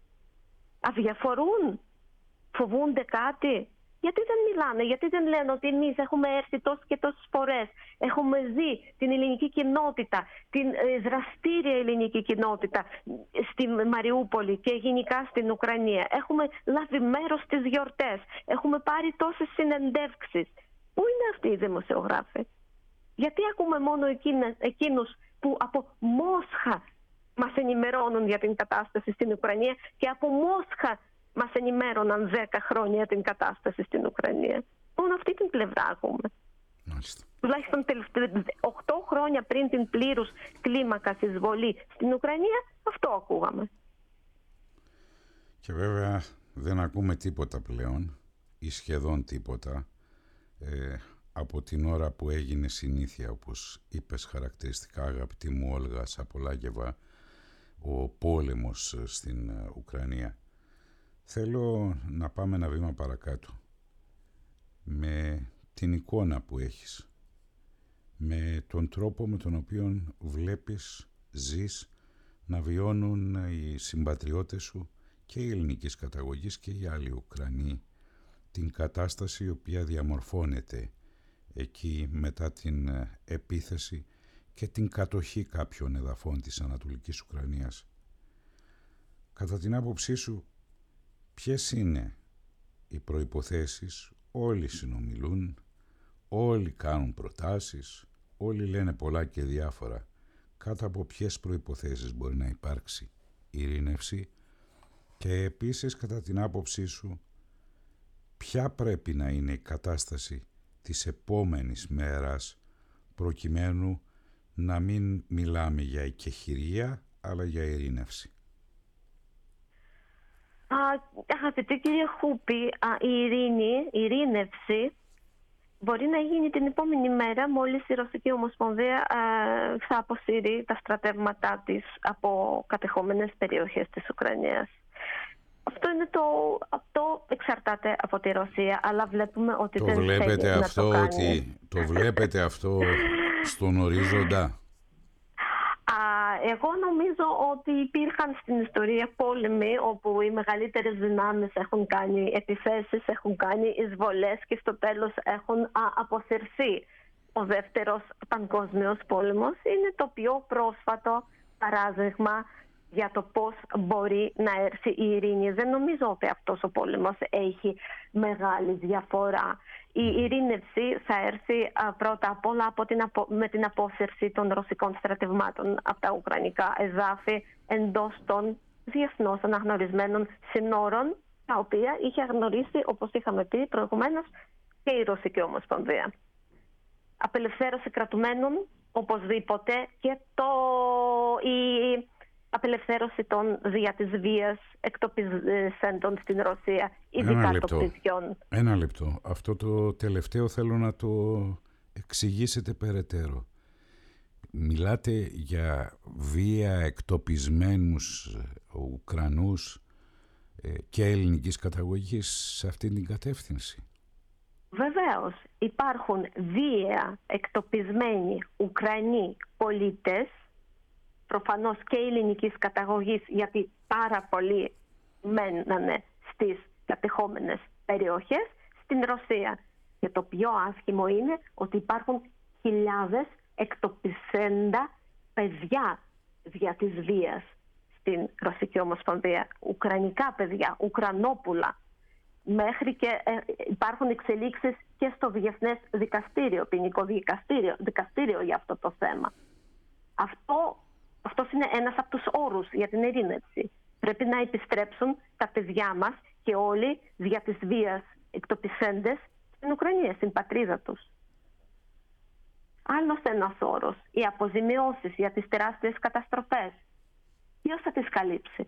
Αδιαφορούν? Φοβούνται κάτι? Γιατί δεν μιλάνε? Γιατί δεν λένε ότι εμείς έχουμε έρθει τόσες και τόσες φορές, έχουμε δει την ελληνική κοινότητα, την δραστήρια ελληνική κοινότητα στη Μαριούπολη και γενικά στην Ουκρανία, έχουμε λάβει μέρος στις γιορτές, έχουμε πάρει τόσες συνεντεύξεις? Πού είναι αυτοί οι δημοσιογράφοι? Γιατί ακούμε μόνο εκείνους που από Μόσχα μας ενημερώνουν για την κατάσταση στην Ουκρανία, και από Μόσχα μας ενημέρωναν 10 χρόνια για την κατάσταση στην Ουκρανία? Μόνο αυτή την πλευρά ακούμε. Μάλιστα. Τουλάχιστον 8 χρόνια πριν την πλήρους κλίμακας εισβολή στην Ουκρανία, αυτό ακούγαμε. Και βέβαια δεν ακούμε τίποτα πλέον, ή σχεδόν τίποτα, από την ώρα που έγινε συνήθεια, όπως είπες χαρακτηριστικά, αγαπητή μου Όλγα Σαπολάγεβα, ο πόλεμος στην Ουκρανία. Θέλω να πάμε ένα βήμα παρακάτω. Με την εικόνα που έχεις, με τον τρόπο με τον οποίο βλέπεις, ζεις, να βιώνουν οι συμπατριώτες σου και οι ελληνικής καταγωγής και οι άλλοι Ουκρανοί την κατάσταση η οποία διαμορφώνεται εκεί μετά την επίθεση και την κατοχή κάποιων εδαφών της Ανατολικής Ουκρανίας. Κατά την άποψή σου, ποιες είναι οι προϋποθέσεις? Όλοι συνομιλούν, όλοι κάνουν προτάσεις, όλοι λένε πολλά και διάφορα. Κάτω από ποιες προϋποθέσεις μπορεί να υπάρξει ειρήνευση? Και επίσης, κατά την άποψή σου, ποια πρέπει να είναι η κατάσταση της επόμενης μέρας προκειμένου να μην μιλάμε για εκεχηρία, αλλά για ειρήνευση? Αγαπητή κύριε Χούπη, η ειρήνευση μπορεί να γίνει την επόμενη μέρα, μόλις η Ρωσική Ομοσπονδία θα αποσύρει τα στρατεύματά της από κατεχόμενες περιοχές της Ουκρανίας. Αυτό εξαρτάται από τη Ρωσία, αλλά βλέπουμε ότι το δεν βλέπετε θέλει αυτό, να το κάνει. Το βλέπετε αυτό στον ορίζοντα? Εγώ νομίζω ότι υπήρχαν στην ιστορία πόλεμοι όπου οι μεγαλύτερες δυνάμεις έχουν κάνει επιθέσεις, έχουν κάνει εισβολές και στο τέλος έχουν αποσυρθεί. Ο δεύτερος παγκόσμιος πόλεμος είναι το πιο πρόσφατο παράδειγμα για το πώς μπορεί να έρθει η ειρήνη. Δεν νομίζω ότι αυτός ο πόλεμος έχει μεγάλη διαφορά. Η ειρήνευση θα έρθει πρώτα απ' όλα με την απόσυρση των ρωσικών στρατευμάτων από τα ουκρανικά εδάφη εντός των διεθνώς αναγνωρισμένων συνόρων, τα οποία είχε αγνωρίσει, όπως είχαμε πει προηγουμένως, και η Ρωσική Ομοσπονδία. Απελευθέρωση κρατουμένων οπωσδήποτε και η απελευθέρωση των δια της βίας εκτοπισέντων στην Ρωσία, ειδικά των παιδιών. Ένα λεπτό. Αυτό το τελευταίο θέλω να το εξηγήσετε περαιτέρω. Μιλάτε για βία εκτοπισμένους Ουκρανούς και ελληνικής καταγωγής σε αυτήν την κατεύθυνση? Βεβαίως, υπάρχουν βία εκτοπισμένοι Ουκρανοί πολίτες, προφανώς και ελληνικής καταγωγής, γιατί πάρα πολλοί μένανε στις κατεχόμενες περιοχές στην Ρωσία. Και το πιο άσχημο είναι ότι υπάρχουν χιλιάδες εκτοπισέντα παιδιά δια της βίας στην Ρωσική Ομοσπονδία. Ουκρανικά παιδιά, Ουκρανόπουλα. Μέχρι και υπάρχουν εξελίξεις και στο Διεθνές Δικαστήριο, ποινικό δικαστήριο για αυτό το θέμα. Αυτός είναι ένας από τους όρους για την ειρήνευση. Πρέπει να επιστρέψουν τα παιδιά μας και όλοι δια της βίας εκτοπισέντες στην Ουκρανία, στην πατρίδα τους. Άλλος ένας όρος, οι αποζημιώσεις για τις τεράστιες καταστροφές. Ποιος θα τις καλύψει?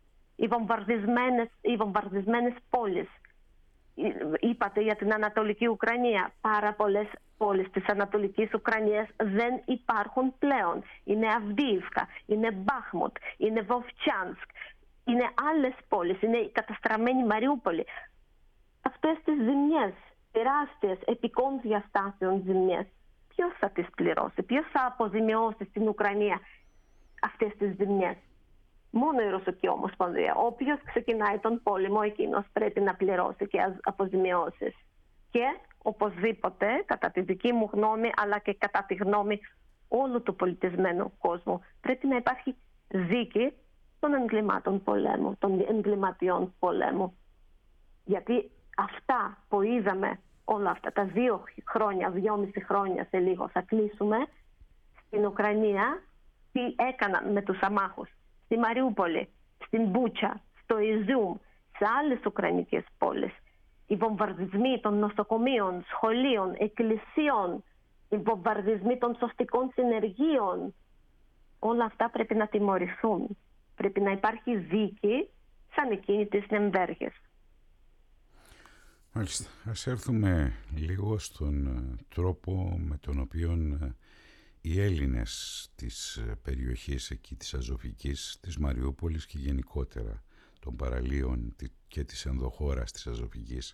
Οι βομβαρδισμένες πόλεις. Είπατε για την Ανατολική Ουκρανία. Πάρα πολλές πόλεις της Ανατολικής Ουκρανίας δεν υπάρχουν πλέον. Είναι Αυδίιβκα, είναι Μπάχμουτ, είναι Βοβτσάνσκ, είναι άλλες πόλεις, είναι η καταστραμμένη Μαριούπολη. Αυτές τις ζημιές, τεράστιες επικών διαστάσεων ζημιές, ποιος θα τις πληρώσει, ποιος θα αποζημιώσει στην Ουκρανία αυτές τις ζημιές? Μόνο η Ρωσική Ομοσπονδία. Όποιος ξεκινάει τον πόλεμο, εκείνος πρέπει να πληρώσει και αποζημιώσεις. Και οπωσδήποτε, κατά τη δική μου γνώμη, αλλά και κατά τη γνώμη όλου του πολιτισμένου κόσμου, πρέπει να υπάρχει δίκη των εγκλημάτων πολέμου, των εγκληματιών πολέμου. Γιατί αυτά που είδαμε όλα αυτά τα 2 χρόνια, 2,5 χρόνια σε λίγο θα κλείσουμε στην Ουκρανία, τι έκαναν με τους αμάχους στη Μαριούπολη, στην Μπούτσα, στο Ιζούμ, σε άλλες ουκρανικές πόλεις. Οι βομβαρδισμοί των νοσοκομείων, σχολείων, εκκλησιών, οι βομβαρδισμοί των σωστικών συνεργείων, όλα αυτά πρέπει να τιμωρηθούν. Πρέπει να υπάρχει δίκη σαν εκείνη της Νεμβέργης. Μάλιστα. Ας έρθουμε λίγο στον τρόπο με τον οποίο οι Έλληνες της περιοχής εκεί της Αζωφικής, της Μαριούπολης και γενικότερα των παραλίων και της ενδοχώρας της Αζωφικής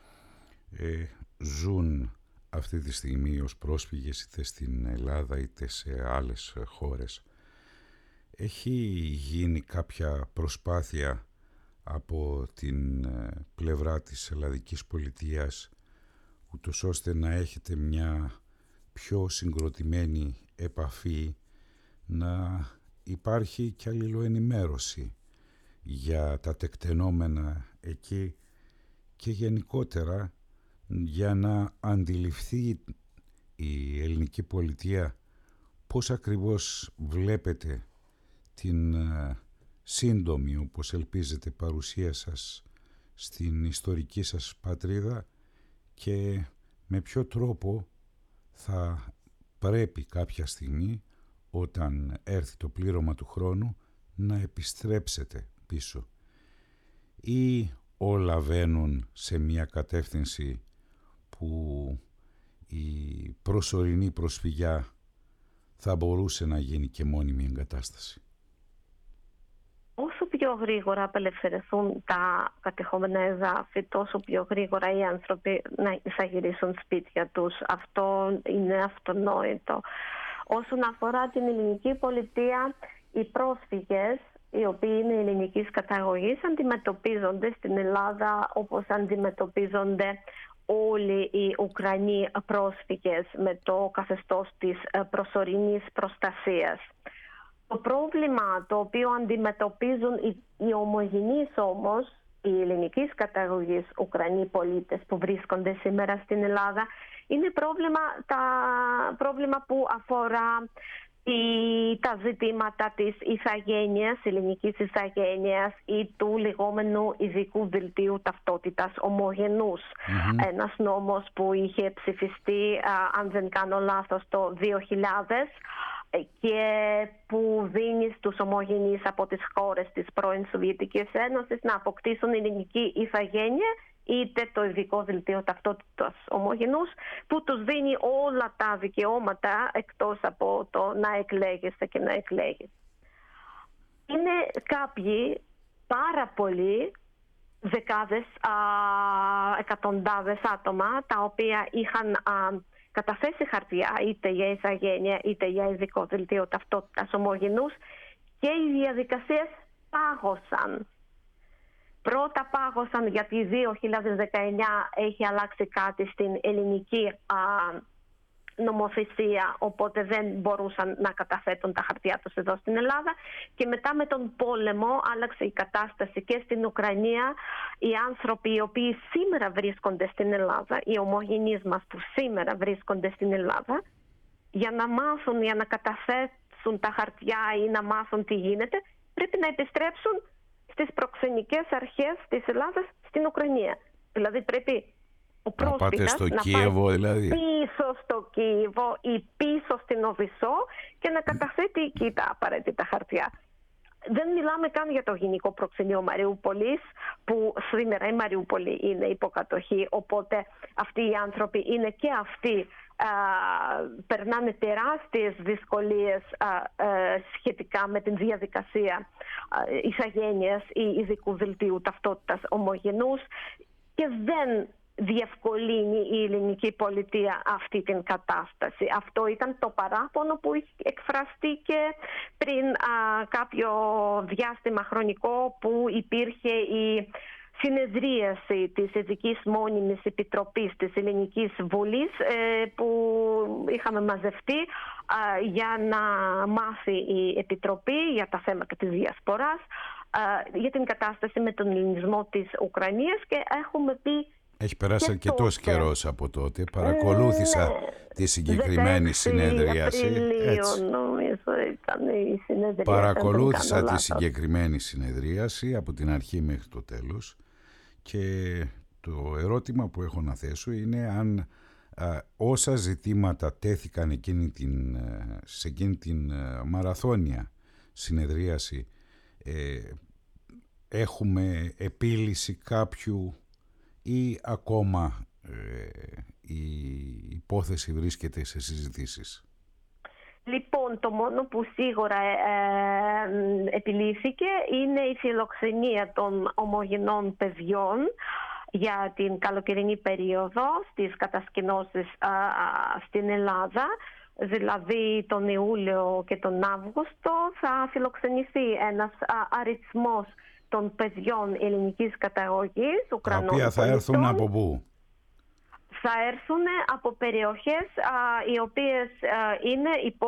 ζουν αυτή τη στιγμή ως πρόσφυγες είτε στην Ελλάδα είτε σε άλλες χώρες. Έχει γίνει κάποια προσπάθεια από την πλευρά της ελλαδικής πολιτείας ούτως ώστε να έχετε μια πιο συγκροτημένη επαφή, να υπάρχει και αλληλοενημέρωση για τα τεκτενόμενα εκεί και γενικότερα για να αντιληφθεί η ελληνική πολιτεία πώς ακριβώς βλέπετε την σύντομη, όπως ελπίζετε, παρουσία σας στην ιστορική σας πατρίδα και με ποιο τρόπο θα πρέπει κάποια στιγμή, όταν έρθει το πλήρωμα του χρόνου, να επιστρέψετε πίσω. Ή όλα βαίνουν σε μια κατεύθυνση που η προσωρινή προσφυγιά θα μπορούσε να γίνει και μόνιμη εγκατάσταση? Όσο πιο γρήγορα απελευθερωθούν τα κατεχόμενα εδάφη, τόσο πιο γρήγορα οι άνθρωποι θα γυρίσουν σπίτια τους. Αυτό είναι αυτονόητο. Όσον αφορά την ελληνική πολιτεία, οι πρόσφυγες, οι οποίοι είναι ελληνικής καταγωγής, αντιμετωπίζονται στην Ελλάδα όπως αντιμετωπίζονται όλοι οι Ουκρανοί πρόσφυγες με το καθεστώς της προσωρινής προστασίας. Το πρόβλημα το οποίο αντιμετωπίζουν οι ομογενείς όμως, οι ελληνικής καταγωγής Ουκρανοί πολίτες που βρίσκονται σήμερα στην Ελλάδα, είναι πρόβλημα που αφορά τα ζητήματα της ηθαγένειας, ελληνικής ηθαγένειας ή του λεγόμενου ειδικού δελτίου ταυτότητας ομογενούς. Ένας νόμος που είχε ψηφιστεί, αν δεν κάνω λάθος, το 2000 και που δίνει στους ομογενείς από τις χώρες της πρώην Σοβιετικής Ένωσης να αποκτήσουν ελληνική ηθαγένεια, είτε το ειδικό δελτίο ταυτότητας ομογενούς, που τους δίνει όλα τα δικαιώματα εκτός από το να εκλέγεσαι και να εκλέγεις. Είναι κάποιοι, πάρα πολλοί, δεκάδες, εκατοντάδες άτομα, τα οποία είχαν καταθέσει χαρτιά είτε για ηθαγένεια είτε για ειδικό δελτίο ταυτότητας ομογενούς και οι διαδικασίες πάγωσαν. Πρώτα πάγωσαν γιατί 2019 έχει αλλάξει κάτι στην ελληνική νομοθεσία, οπότε δεν μπορούσαν να καταθέτουν τα χαρτιά τους εδώ στην Ελλάδα, και μετά με τον πόλεμο άλλαξε η κατάσταση και στην Ουκρανία. Οι άνθρωποι οι οποίοι σήμερα βρίσκονται στην Ελλάδα, οι ομογενείς μας που σήμερα βρίσκονται στην Ελλάδα, για να μάθουν, για να καταθέσουν τα χαρτιά ή να μάθουν τι γίνεται, πρέπει να επιστρέψουν στις προξενικές αρχές της Ελλάδας στην Ουκρανία. Δηλαδή πρέπει ο πρόσφυγας στο Κίεβο, δηλαδή, πίσω στο Κίεβο ή πίσω στην Οδυσσό και να καταθέτει εκεί τα απαραίτητα χαρτιά. Δεν μιλάμε καν για το γενικό προξενείο Μαριούπολης, που σήμερα η Μαριούπολη είναι υποκατοχή, οπότε αυτοί οι άνθρωποι είναι και αυτοί περνάνε τεράστιες δυσκολίες σχετικά με την διαδικασία ηθαγένειας ή ειδικού δελτίου ταυτότητας ομογενούς, και δεν διευκολύνει η ελληνική πολιτεία αυτή την κατάσταση. Αυτό ήταν το παράπονο που είχε εκφραστεί και πριν κάποιο διάστημα χρονικό, που υπήρχε η συνεδρίαση της Ειδικής Μόνιμης Επιτροπής της Ελληνικής Βουλής, που είχαμε μαζευτεί για να μάθει η Επιτροπή για τα θέματα της Διασποράς, για την κατάσταση με τον ελληνισμό της Ουκρανίας, και έχουμε πει. Έχει περάσει αρκετός καιρός από τότε. Παρακολούθησα τη συγκεκριμένη συνεδρίαση. Νομίζω ήταν η συνεδρίαση. Παρακολούθησα τη συγκεκριμένη συνεδρίαση από την αρχή μέχρι το τέλος, και το ερώτημα που έχω να θέσω είναι αν όσα ζητήματα τέθηκαν σε εκείνη την μαραθώνια συνεδρίαση, έχουμε επίλυση κάποιου ή ακόμα η υπόθεση βρίσκεται σε συζητήσεις? Λοιπόν, το μόνο που σίγουρα επιλύθηκε είναι η φιλοξενία των ομογενών παιδιών για την καλοκαιρινή περίοδο στις κατασκηνώσεις στην Ελλάδα. Δηλαδή τον Ιούλιο και τον Αύγουστο θα φιλοξενηθεί ένας αριθμός των παιδιών ελληνικής καταγωγής, Ουκρανών πολιτών. Τα οποία θα έρθουν από πού? Θα έρθουν από περιοχές οι οποίες είναι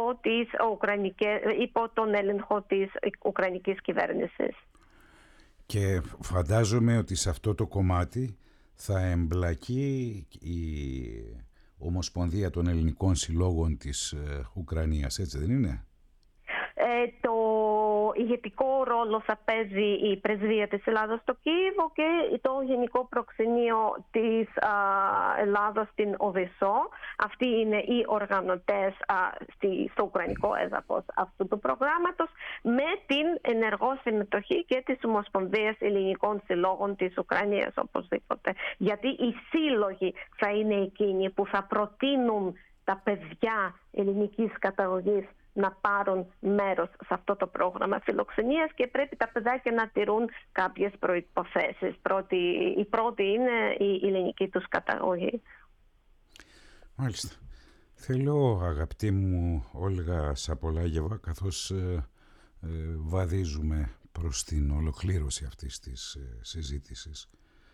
υπό τον έλεγχο της Ουκρανικής κυβέρνησης. Και φαντάζομαι ότι σε αυτό το κομμάτι θα εμπλακεί η Ομοσπονδία των Ελληνικών Συλλόγων της Ουκρανίας, έτσι δεν είναι? ηγετικό ρόλο θα παίζει η πρεσβεία της Ελλάδας στο Κίεβο και το Γενικό Προξενείο της Ελλάδας στην Οδυσσό. Αυτοί είναι οι οργανωτές στο ουκρανικό έδαφος αυτού του προγράμματος, με την ενεργό συμμετοχή και της Ομοσπονδίας Ελληνικών Συλλόγων της Ουκρανίας οπωσδήποτε. Γιατί οι σύλλογοι θα είναι εκείνοι που θα προτείνουν τα παιδιά ελληνικής καταγωγής να πάρουν μέρος σε αυτό το πρόγραμμα φιλοξενίας και πρέπει τα παιδάκια να τηρούν κάποιες προϋποθέσεις. Η πρώτη είναι η ελληνική τους καταγωγή. Μάλιστα. Θέλω, αγαπητή μου Όλγα Σαπολάγεβα, καθώς βαδίζουμε προς την ολοκλήρωση αυτής της συζήτησης,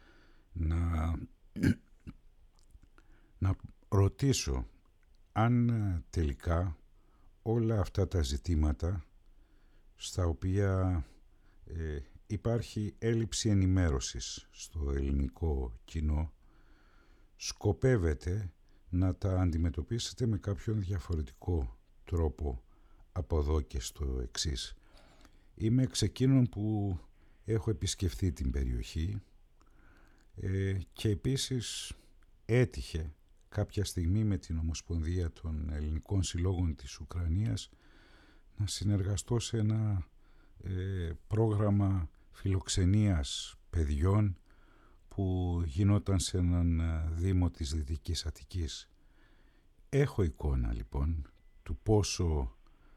να ρωτήσω αν τελικά όλα αυτά τα ζητήματα στα οποία υπάρχει έλλειψη ενημέρωσης στο ελληνικό κοινό, σκοπεύετε να τα αντιμετωπίσετε με κάποιον διαφορετικό τρόπο από εδώ και στο εξής. Είμαι εξ εκείνων που έχω επισκεφθεί την περιοχή και επίσης έτυχε κάποια στιγμή με την Ομοσπονδία των Ελληνικών Συλλόγων της Ουκρανίας να συνεργαστώ σε ένα πρόγραμμα φιλοξενίας παιδιών που γινόταν σε έναν δήμο της Δυτικής Αττικής. Έχω εικόνα λοιπόν του πόσο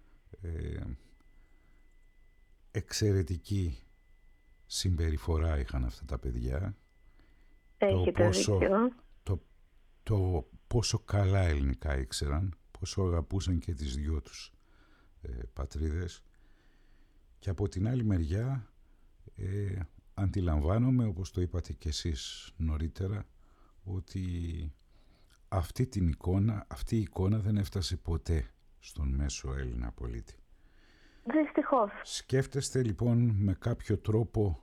εξαιρετική συμπεριφορά είχαν αυτά τα παιδιά. Έχετε δίκιο. Το πόσο καλά ελληνικά ήξεραν, πόσο αγαπούσαν και τις δυο τους πατρίδες. Και από την άλλη μεριά αντιλαμβάνομαι, όπως το είπατε και εσείς νωρίτερα, ότι αυτή η εικόνα δεν έφτασε ποτέ στον μέσο Έλληνα πολίτη. Δυστυχώς. Σκέφτεστε λοιπόν με κάποιο τρόπο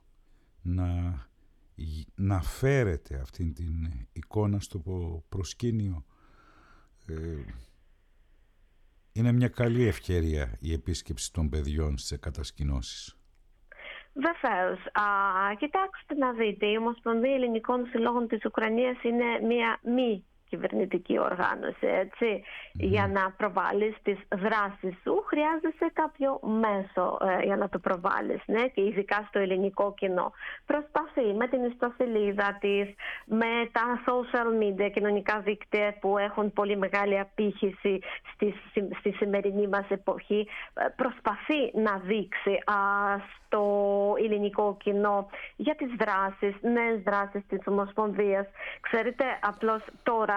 να φέρετε αυτήν την εικόνα στο προσκήνιο? Είναι μια καλή ευκαιρία η επίσκεψη των παιδιών σε κατασκηνώσεις. Βεβαίως. Κοιτάξτε να δείτε, η Ομοσπονδία Ελληνικών Συλλόγων της Ουκρανίας είναι μια μη κυβερνητική οργάνωση, έτσι. Για να προβάλλεις τις δράσεις σου χρειάζεσαι κάποιο μέσο για να το προβάλλεις, ναι, και ειδικά στο ελληνικό κοινό. Προσπαθεί με την ιστοσελίδα της, με τα social media, κοινωνικά δίκτυα που έχουν πολύ μεγάλη απήχηση στη σημερινή μας εποχή, προσπαθεί να δείξει στο ελληνικό κοινό για τις δράσεις, νέες δράσεις της Ομοσπονδίας. Ξέρετε, απλώς τώρα,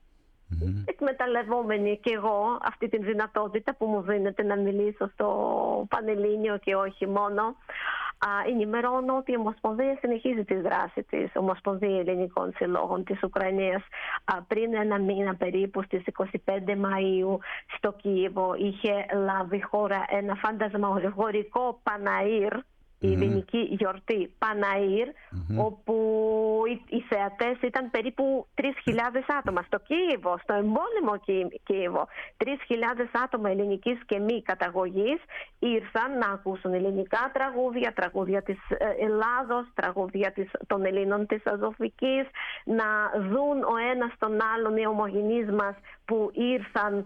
εκμεταλλευόμενη και εγώ αυτή τη δυνατότητα που μου δίνεται να μιλήσω στο Πανελλήνιο και όχι μόνο, ενημερώνω ότι η Ομοσπονδία συνεχίζει τη δράση της, Ομοσπονδία Ελληνικών Συλλόγων της Ουκρανίας. Πριν ένα μήνα περίπου, στις 25 Μαΐου, στο Κίεβο είχε λάβει χώρα ένα φαντασμαγορικό Παναήρ, η ελληνική γιορτή Παναήρ, όπου οι θεατές ήταν περίπου 3.000 άτομα στο Κίεβο, στο εμπόλεμο Κίεβο. 3.000 άτομα ελληνικής και μη καταγωγής ήρθαν να ακούσουν ελληνικά τραγούδια, τραγούδια της Ελλάδος, τραγούδια των Ελλήνων της Αζωφικής, να δουν ο ένας τον άλλον, οι ομογενείς μας που ήρθαν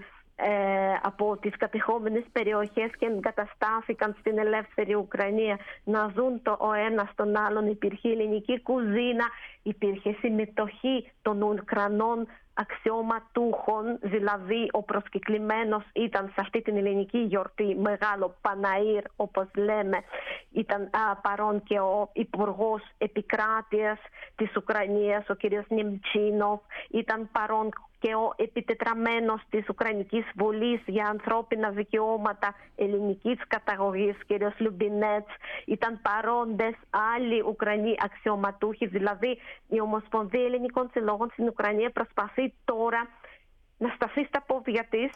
από τις κατεχόμενες περιοχές και εγκαταστάθηκαν στην ελεύθερη Ουκρανία, να δουν ο ένας τον άλλον. Υπήρχε ελληνική κουζίνα, υπήρχε συμμετοχή των Ουκρανών αξιωματούχων, δηλαδή ο προσκεκλημένος ήταν σε αυτή την ελληνική γιορτή, μεγάλο Παναήρ όπως λέμε, ήταν παρόν και ο Υπουργός Επικράτειας της Ουκρανίας, ο κ. Νεμτσίνοφ, ήταν παρόν και ο επιτετραμένος της Ουκρανικής Βουλής για ανθρώπινα δικαιώματα ελληνικής καταγωγής, κ. Λουμπινέτς, ήταν παρόντες άλλοι Ουκρανοί αξιωματούχοι. Δηλαδή η Ομοσπονδία Ελληνικών Συλλόγων στην Ουκρανία προσπαθεί τώρα να σταθεί στα πόδια της.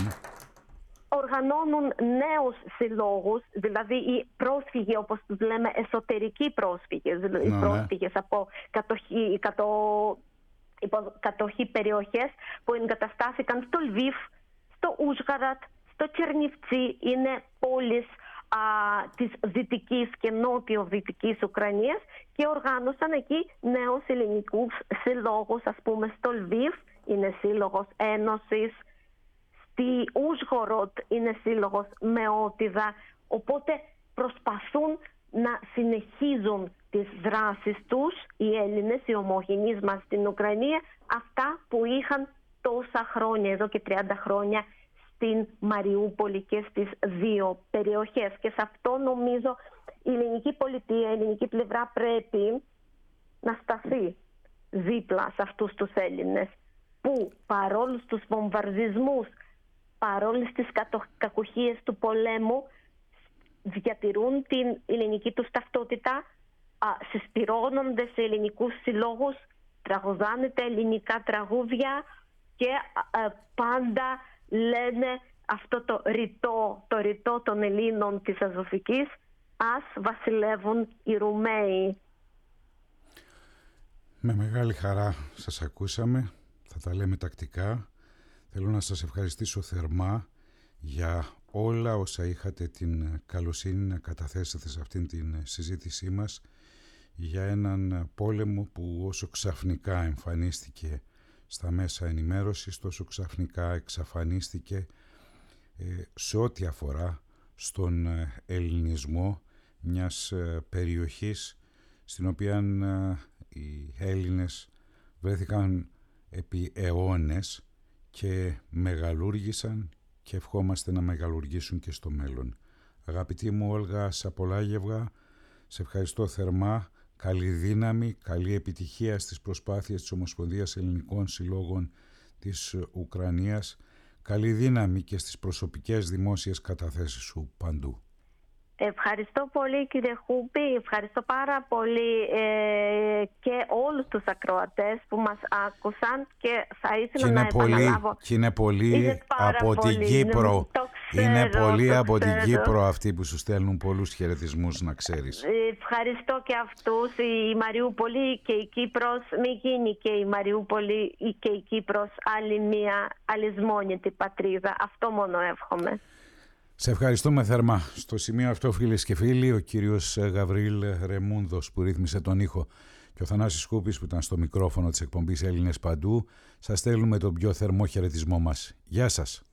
Οργανώνουν νέους συλλόγους, δηλαδή οι πρόσφυγες, όπως τους λέμε, εσωτερικοί πρόσφυγες, δηλαδή πρόσφυγες από κατοχή περιοχές που εγκαταστάθηκαν στο Λβίβ, στο Ούσγαρατ, στο Τσερνιβτσί. Είναι πόλεις της δυτικής και νότιο-δυτικής Ουκρανίας και οργάνωσαν εκεί νέους ελληνικούς συλλόγους, ας πούμε στο Λβίβ είναι σύλλογος Ένωσης, στη Ούσγοροτ είναι σύλλογος Μεότιδα, οπότε προσπαθούν να συνεχίζουν τις δράσεις τους οι Έλληνες, οι ομογενείς μας στην Ουκρανία, αυτά που είχαν τόσα χρόνια, εδώ και 30 χρόνια, στην Μαριούπολη και στις δύο περιοχές. Και σε αυτό νομίζω η ελληνική πολιτεία, η ελληνική πλευρά πρέπει να σταθεί δίπλα σε αυτούς τους Έλληνες που παρόλους τους βομβαρδισμούς, παρόλες τις κακουχίες του πολέμου διατηρούν την ελληνική τους ταυτότητα, συσπυρώνονται σε ελληνικούς συλλόγους, τραγουδάνε τα ελληνικά τραγούδια και πάντα λένε αυτό το ρητό των Ελλήνων της Αζωφικής, ας βασιλεύουν οι Ρουμαίοι. Με μεγάλη χαρά σας ακούσαμε, θα τα λέμε τακτικά. Θέλω να σας ευχαριστήσω θερμά για όλα όσα είχατε την καλοσύνη να καταθέσετε σε αυτήν την συζήτησή μας για έναν πόλεμο που όσο ξαφνικά εμφανίστηκε στα μέσα ενημέρωσης, τόσο ξαφνικά εξαφανίστηκε σε ό,τι αφορά στον ελληνισμό μιας περιοχής στην οποία οι Έλληνες βρέθηκαν επί αιώνες και μεγαλούργησαν και ευχόμαστε να μεγαλουργήσουν και στο μέλλον. Αγαπητή μου Όλγα Σαπολάγευγα, σε ευχαριστώ θερμά. Καλή δύναμη, καλή επιτυχία στις προσπάθειες της Ομοσπονδίας Ελληνικών Συλλόγων της Ουκρανίας. Καλή δύναμη και στις προσωπικές δημόσιες καταθέσεις σου παντού. Ευχαριστώ πολύ κύριε Χούπη, ευχαριστώ πάρα πολύ και όλους τους ακροατές που μας άκουσαν και θα ήθελα να επαναλάβω. Και είναι πολλοί από την Κύπρο. Είναι πολλοί από την Κύπρο αυτοί που σου στέλνουν πολλούς χαιρετισμούς, να ξέρεις. Ευχαριστώ και αυτούς. Η Μαριούπολη και η Κύπρος, μην γίνει και η Μαριούπολη και η Κύπρος άλλη μια αλυσμόνητη πατρίδα. Αυτό μόνο εύχομαι. Σε ευχαριστούμε θερμά. Στο σημείο αυτό, φίλες και φίλοι, ο κύριος Γαβρίλ Ρεμούνδος που ρύθμισε τον ήχο και ο Θανάσης Κούπης που ήταν στο μικρόφωνο της εκπομπής Έλληνες Παντού, σας στέλνουμε τον πιο θερμό χαιρετισμό μας. Γεια σας.